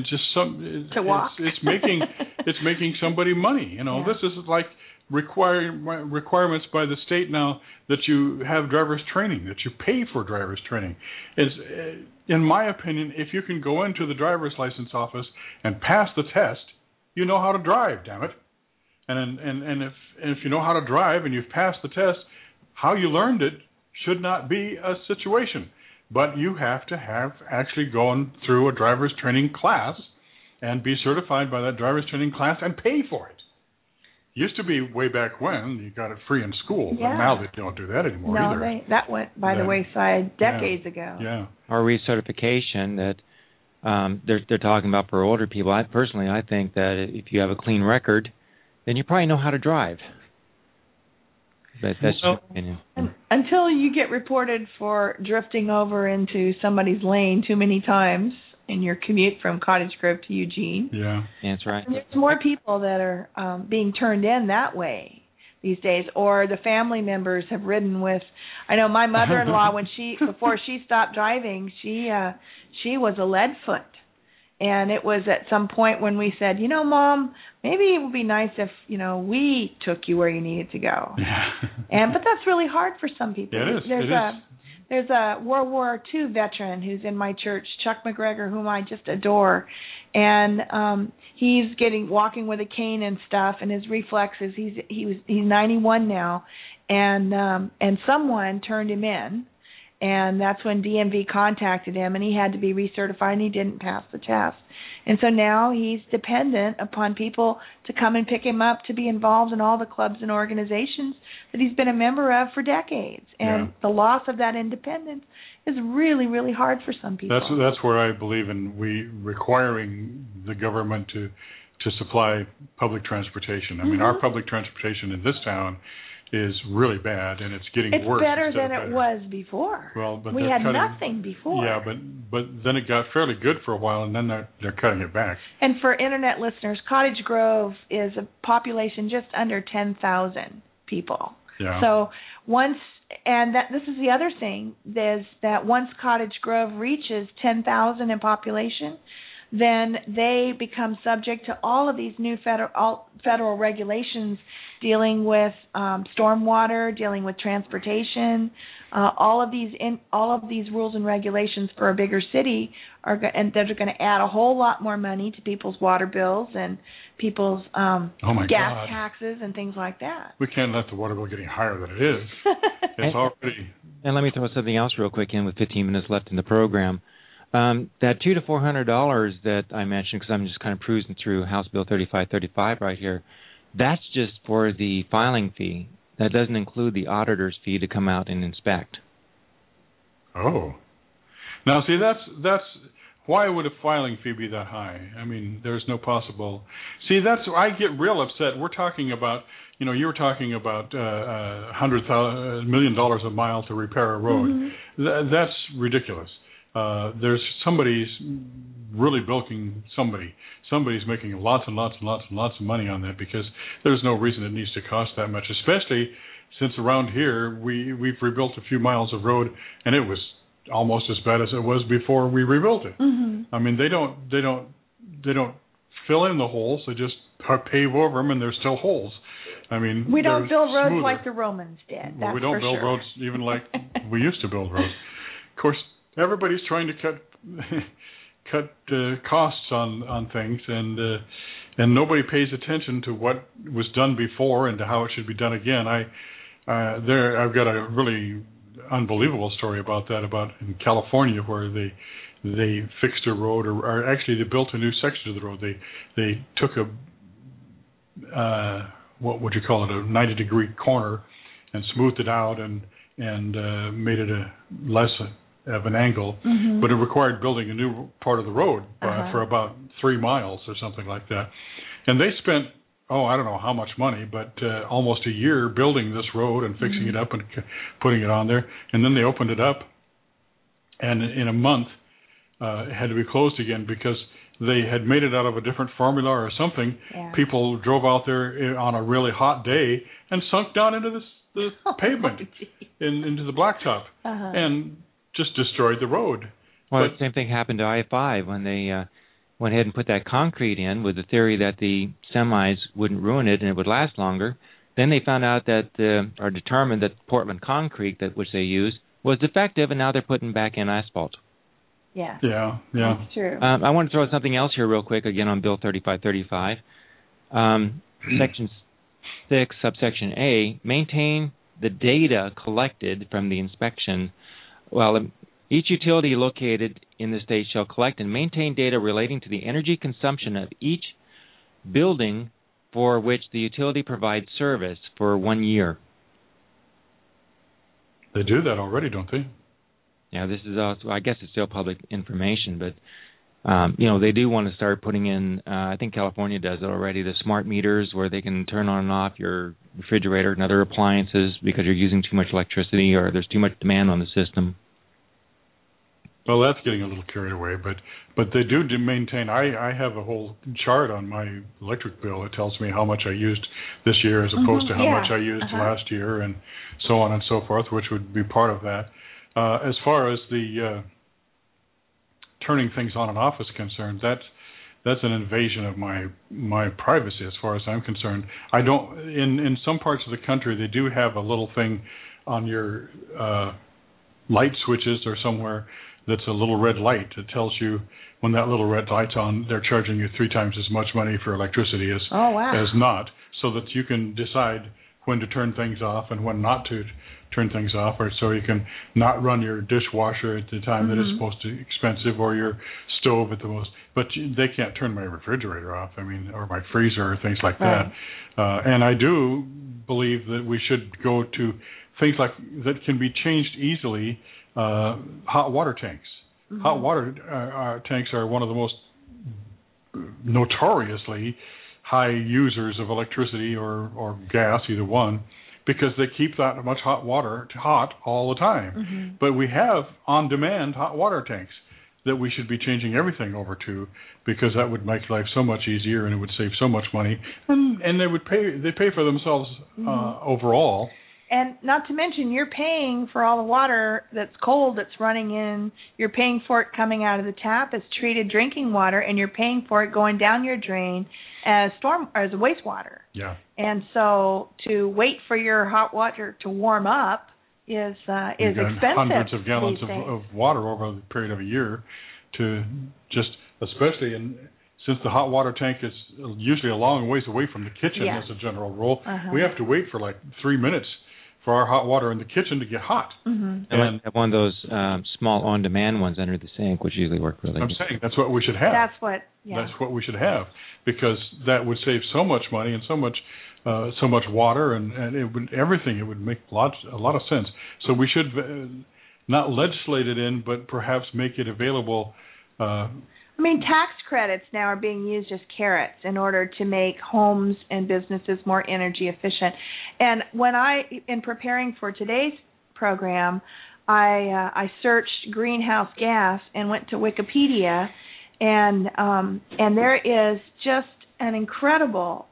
making somebody money. You know, This is like requirements by the state now that you have driver's training, that you pay for driver's training. In my opinion, if you can go into the driver's license office and pass the test, you know how to drive, damn it. And if you know how to drive and you've passed the test, how you learned it should not be a situation. But you have to have actually gone through a driver's training class and be certified by that driver's training class and pay for it. Used to be way back when you got it free in school, but now they don't do that anymore either. That went by the wayside decades ago. Yeah. Or recertification that they're talking about for older people. I think that if you have a clean record, then you probably know how to drive. But that's your opinion. Until you get reported for drifting over into somebody's lane too many times in your commute from Cottage Grove to Eugene. Yeah, that's right. And there's more people that are being turned in that way these days, or the family members have ridden with. I know my mother-in-law, before she stopped driving, she was a leadfoot. And it was at some point when we said, Mom, maybe it would be nice if, we took you where you needed to go. But that's really hard for some people. Yeah, it is. There's a World War II veteran who's in my church, Chuck McGregor, whom I just adore. And he's walking with a cane and stuff, and his reflexes, he's 91 now. And someone turned him in. And that's when DMV contacted him, and he had to be recertified, and he didn't pass the test. And so now he's dependent upon people to come and pick him up to be involved in all the clubs and organizations that he's been a member of for decades. And the loss of that independence is really, really hard for some people. That's where I believe in requiring the government to supply public transportation. I mean, our public transportation in this town is really bad, and it's getting worse. It's better than it was before. Well, but we had nothing before. Yeah, but then it got fairly good for a while, and then they're cutting it back. And for Internet listeners, Cottage Grove is a population just under 10,000 people. Yeah. So this is the other thing, is that once Cottage Grove reaches 10,000 in population, then they become subject to all of these new federal regulations dealing with stormwater, dealing with transportation. All of these rules and regulations for a bigger city they're going to add a whole lot more money to people's water bills and people's gas taxes and things like that. We can't let the water bill get any higher than it is. It's already. And let me throw something else real quick in with 15 minutes left in the program. That $200 to $400 that I mentioned, because I'm just kind of cruising through House Bill 3535 right here, That's just for the filing fee. That doesn't include the auditor's fee to come out and inspect. Oh. Now, see, that's why would a filing fee be that high? I mean, there's no possible. See, I get real upset. We're talking about, you were talking about $100 million a mile to repair a road. Mm-hmm. That's ridiculous. There's somebody's really bilking somebody. Somebody's making lots and lots and lots and lots of money on that, because there's no reason it needs to cost that much, especially since around here we've rebuilt a few miles of road and it was almost as bad as it was before we rebuilt it. Mm-hmm. I mean, they don't fill in the holes. They just pave over them, and there's still holes. I mean, we don't build roads like the Romans did. We don't build roads even like we used to build roads. Of course, everybody's trying to cut costs on things, and nobody pays attention to what was done before and to how it should be done again. I've got a really unbelievable story about that, about in California, where they fixed a road, or actually they built a new section of the road. They took a what would you call it, a 90-degree corner, and smoothed it out and made it a less of an angle, mm-hmm. but it required building a new part of the road for about 3 miles or something like that. And they spent, I don't know how much money, but almost a year building this road and fixing mm-hmm. it up and putting it on there. And then they opened it up, and in a month it had to be closed again because they had made it out of a different formula or something. Yeah. People drove out there on a really hot day and sunk down into the pavement, into the blacktop, and just destroyed the road. Well, the same thing happened to I-5 when they went ahead and put that concrete in with the theory that the semis wouldn't ruin it and it would last longer. Then they found out that, or determined that Portland concrete, which they used, was defective, and now they're putting back in asphalt. Yeah. Yeah. That's true. I want to throw something else here real quick, again on Bill 3535. Section 6, subsection A, maintain the data collected from the inspection. Well, each utility located in the state shall collect and maintain data relating to the energy consumption of each building for which the utility provides service for 1 year. They do that already, don't they? Yeah, this is also, I guess it's still public information, but they do want to start putting in, I think California does it already, the smart meters where they can turn on and off your refrigerator and other appliances because you're using too much electricity or there's too much demand on the system. Well, that's getting a little carried away, but they do maintain. I have a whole chart on my electric bill that tells me how much I used this year as opposed to how much I used last year, and so on and so forth, which would be part of that. As far as the turning things on and off is concerned, that's an invasion of my privacy as far as I'm concerned. I don't. In some parts of the country, they do have a little thing on your light switches or somewhere that's a little red light that tells you when that little red light's on, they're charging you 3 times as much money for electricity as not, so that you can decide when to turn things off and when not to turn things off, or so you can not run your dishwasher at the time that it's supposed to be expensive, or your stove at the most. But they can't turn my refrigerator off, or my freezer or things like that. And I do believe that we should go to things like that can be changed easily. Hot water tanks. Mm-hmm. Hot water tanks are one of the most notoriously high users of electricity or gas, either one, because they keep that much hot water hot all the time. Mm-hmm. But we have on-demand hot water tanks that we should be changing everything over to, because that would make life so much easier and it would save so much money, and they pay for themselves overall. And not to mention, you're paying for all the water that's cold that's running in. You're paying for it coming out of the tap as treated drinking water, and you're paying for it going down your drain as wastewater. Yeah. And so to wait for your hot water to warm up is expensive. Hundreds of gallons of water over the period of a year, to just, especially since the hot water tank is usually a long ways away from the kitchen as a general rule, we have to wait for like 3 minutes for our hot water in the kitchen to get hot. Mm-hmm. And have one of those small on-demand ones under the sink, which usually work really good. I'm saying that's what we should have. That's what we should have, because that would save so much money and so much so much water, and it would everything. It would make a lot of sense. So we should not legislate it in, but perhaps make it available. I mean, tax credits now are being used as carrots in order to make homes and businesses more energy efficient. And when in preparing for today's program, I searched greenhouse gas and went to Wikipedia, and there is just an incredible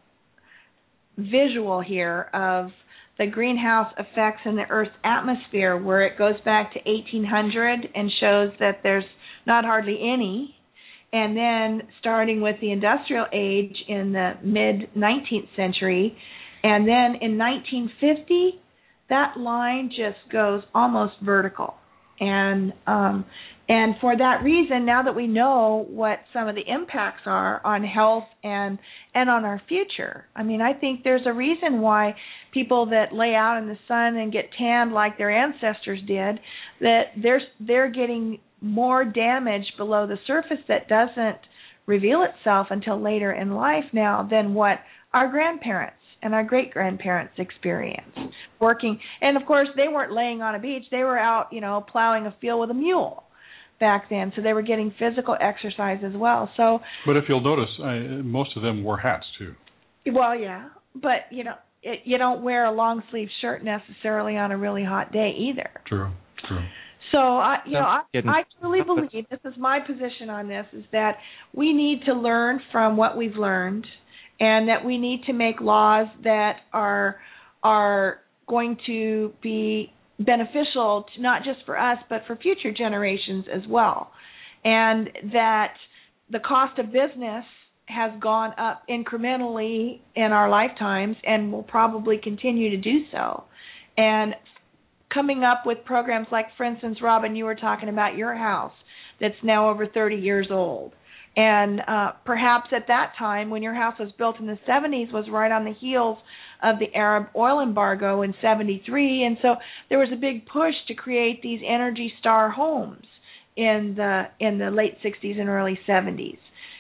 visual here of the greenhouse effects in the Earth's atmosphere, where it goes back to 1800 and shows that there's not hardly any. And then starting with the industrial age in the mid-19th century, and then in 1950, that line just goes almost vertical. And for that reason, now that we know what some of the impacts are on health and on our future, I mean, I think there's a reason why people that lay out in the sun and get tanned like their ancestors did, that they're getting more damage below the surface that doesn't reveal itself until later in life now than what our grandparents and our great-grandparents experienced working. And, of course, they weren't laying on a beach. They were out, plowing a field with a mule back then, so they were getting physical exercise as well. So, but if you'll notice, most of them wore hats, too. Well, yeah, but, you don't wear a long-sleeve shirt necessarily on a really hot day either. True. So, I truly believe, this is my position on this, is that we need to learn from what we've learned, and that we need to make laws that are going to be beneficial to not just for us, but for future generations as well. And that the cost of business has gone up incrementally in our lifetimes and will probably continue to do so. And coming up with programs like, for instance, Robin, you were talking about your house that's now over 30 years old. And perhaps at that time, when your house was built in the 70s, was right on the heels of the Arab oil embargo in 73. And so there was a big push to create these Energy Star homes in the late 60s and early 70s.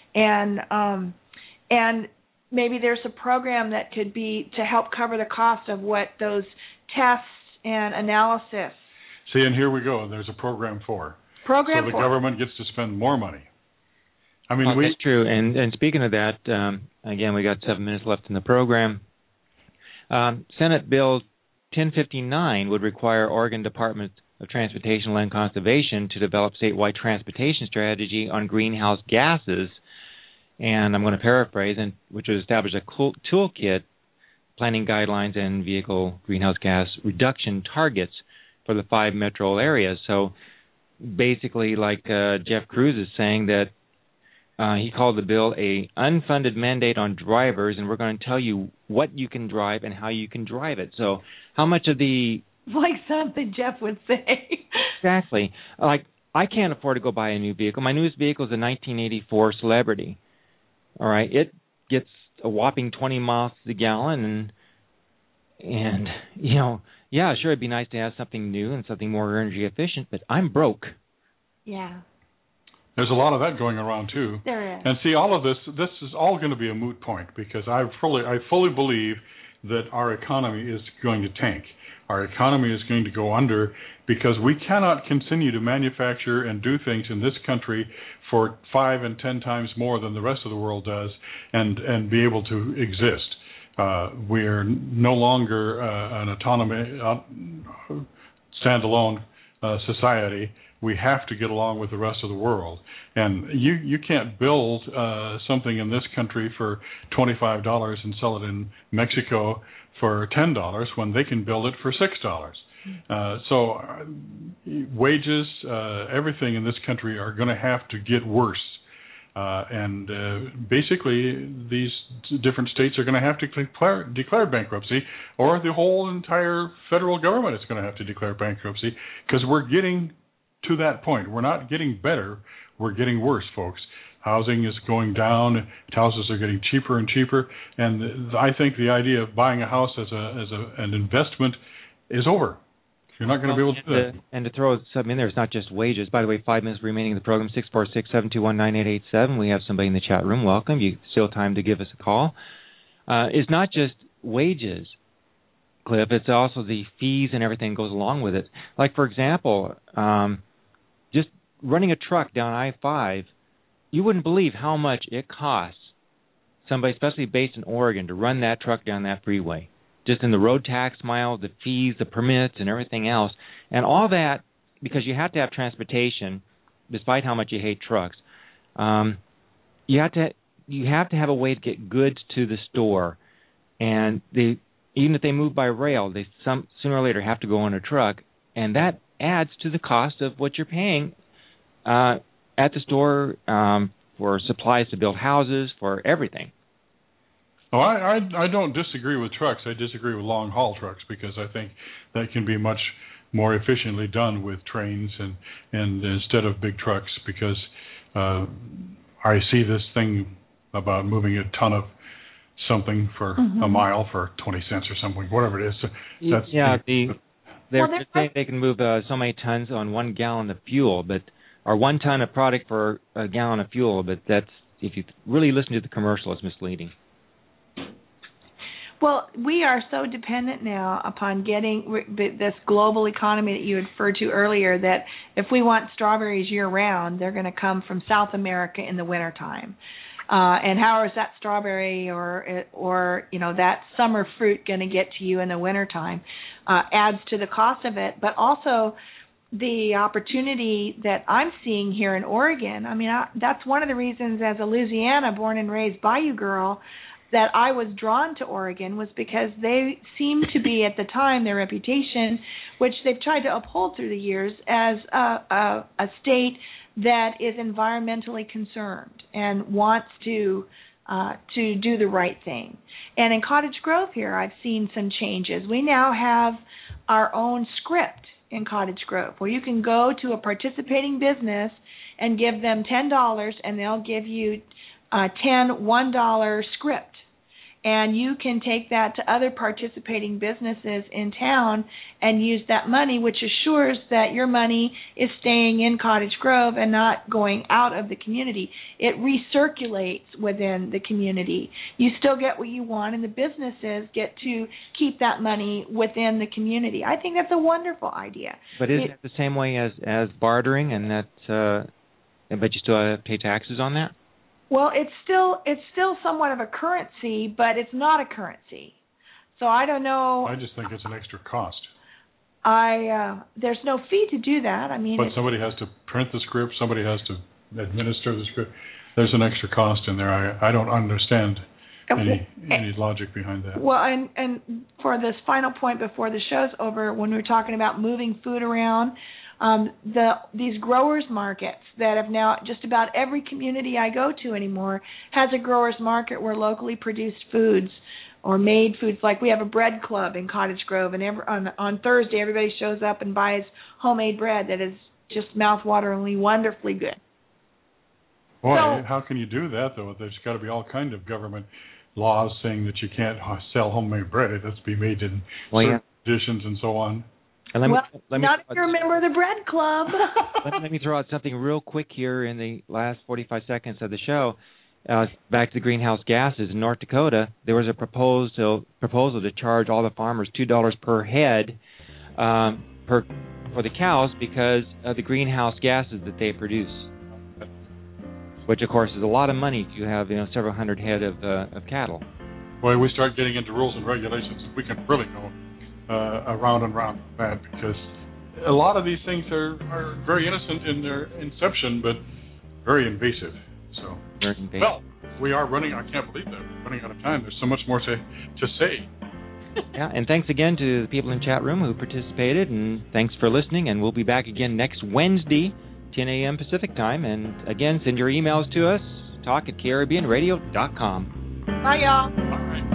And maybe there's a program that could be to help cover the cost of what those tests and analysis. See, and here we go. There's a program for. So the government gets to spend more money. I mean, that's true. And speaking of that, again, we got 7 minutes left in the program. Senate Bill 1059 would require Oregon Department of Transportation and Land Conservation to develop statewide transportation strategy on greenhouse gases. And I'm going to paraphrase, which would establish a toolkit, planning guidelines, and vehicle greenhouse gas reduction targets for the 5 metro areas. So basically, like Jeff Cruz is saying, that he called the bill a unfunded mandate on drivers, and we're going to tell you what you can drive and how you can drive it. So how much of the... Like something Jeff would say. Exactly. Like, I can't afford to go buy a new vehicle. My newest vehicle is a 1984 Celebrity. All right? It gets a whopping 20 miles to the gallon, and yeah, sure, it'd be nice to have something new and something more energy efficient, but I'm broke. Yeah. There's a lot of that going around, too. There is. And see, all of this is all going to be a moot point, because I fully believe that our economy is going to tank. Our economy is going to go under, because we cannot continue to manufacture and do things in this country for 5 and 10 times more than the rest of the world does and be able to exist. We're no longer an autonomous, standalone society. We have to get along with the rest of the world. And you can't build something in this country for $25 and sell it in Mexico for $10 when they can build it for $6. So wages, everything in this country are going to have to get worse. And basically, these different states are going to have to declare bankruptcy, or the whole entire federal government is going to have to declare bankruptcy, because we're getting to that point. We're not getting better. We're getting worse, folks. Housing is going down. Houses are getting cheaper and cheaper. And I think the idea of buying a house as an investment is over. You're not going to be able to do that. And to throw something in there, it's not just wages. By the way, 5 minutes remaining in the program, 646-721-9887. We have somebody in the chat room. Welcome. You still have time to give us a call. It's not just wages, Cliff. It's also the fees and everything goes along with it. Like, for example, just running a truck down I-5, you wouldn't believe how much it costs somebody, especially based in Oregon, to run that truck down that freeway. Just in the road tax miles, the fees, the permits, and everything else. And all that, because you have to have transportation, despite how much you hate trucks, you have to have a way to get goods to the store. And even if they move by rail, they sooner or later have to go on a truck, and that adds to the cost of what you're paying at the store for supplies to build houses, for everything. Oh, I don't disagree with trucks. I disagree with long-haul trucks because I think that can be much more efficiently done with trains and instead of big trucks, because I see this thing about moving a ton of something for a mile for 20 cents or something, whatever it is. So that's, they're saying they can move so many tons on 1 gallon of fuel, or 1 ton of product for a gallon of fuel, but that's, if you really listen to the commercial, it's misleading. Well, we are so dependent now upon getting this global economy that you referred to earlier, that if we want strawberries year-round, they're going to come from South America in the wintertime. And how is that strawberry or that summer fruit going to get to you in the wintertime? Adds to the cost of it, but also the opportunity that I'm seeing here in Oregon. I mean, that's one of the reasons, as a Louisiana born and raised Bayou girl, that I was drawn to Oregon, was because they seemed to be, at the time, their reputation, which they've tried to uphold through the years, as a state that is environmentally concerned and wants to do the right thing. And in Cottage Grove here, I've seen some changes. We now have our own script in Cottage Grove, where you can go to a participating business and give them $10, and they'll give you 10 $1 script. And you can take that to other participating businesses in town and use that money, which assures that your money is staying in Cottage Grove and not going out of the community. It recirculates within the community. You still get what you want, and the businesses get to keep that money within the community. I think that's a wonderful idea. But isn't it the same way as bartering, and that but you still have to pay taxes on that? Well, it's still somewhat of a currency, but it's not a currency. So I don't know. I just think it's an extra cost. There's no fee to do that. I mean, but somebody has to print the script. Somebody has to administer the script. There's an extra cost in there. I don't understand any logic behind that. Well, and for this final point before the show's over, when we were talking about moving food around, these growers markets that have now, just about every community I go to anymore has a growers market where locally produced foods or made foods, like we have a bread club in Cottage Grove, and on Thursday everybody shows up and buys homemade bread that is just mouth-wateringly wonderfully good. Boy, how can you do that, though? There's got to be all kind of government laws saying that you can't sell homemade bread. It has to be made in certain conditions and so on. And not if you're a member of the bread club. let me throw out something real quick here in the last 45 seconds of the show. Back to the greenhouse gases in North Dakota, there was a proposal to charge all the farmers $2 per head for the cows because of the greenhouse gases that they produce, which of course is a lot of money if you have several hundred head of cattle. Boy, we start getting into rules and regulations, we can really go around and around that, because a lot of these things are very innocent in their inception, but very invasive. So, well, we are running. I can't believe that we're running out of time. There's so much more to say. Yeah, and thanks again to the people in the chat room who participated, and thanks for listening. And we'll be back again next Wednesday, 10 a.m. Pacific time. And again, send your emails to us. talk@krbnradio.com. Bye, y'all. All right.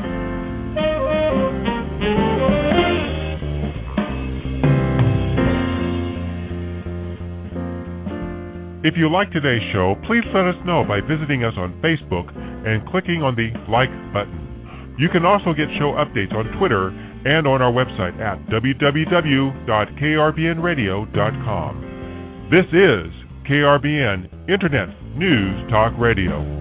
If you like today's show, please let us know by visiting us on Facebook and clicking on the like button. You can also get show updates on Twitter and on our website at www.krbnradio.com. This is KRBN Internet News Talk Radio.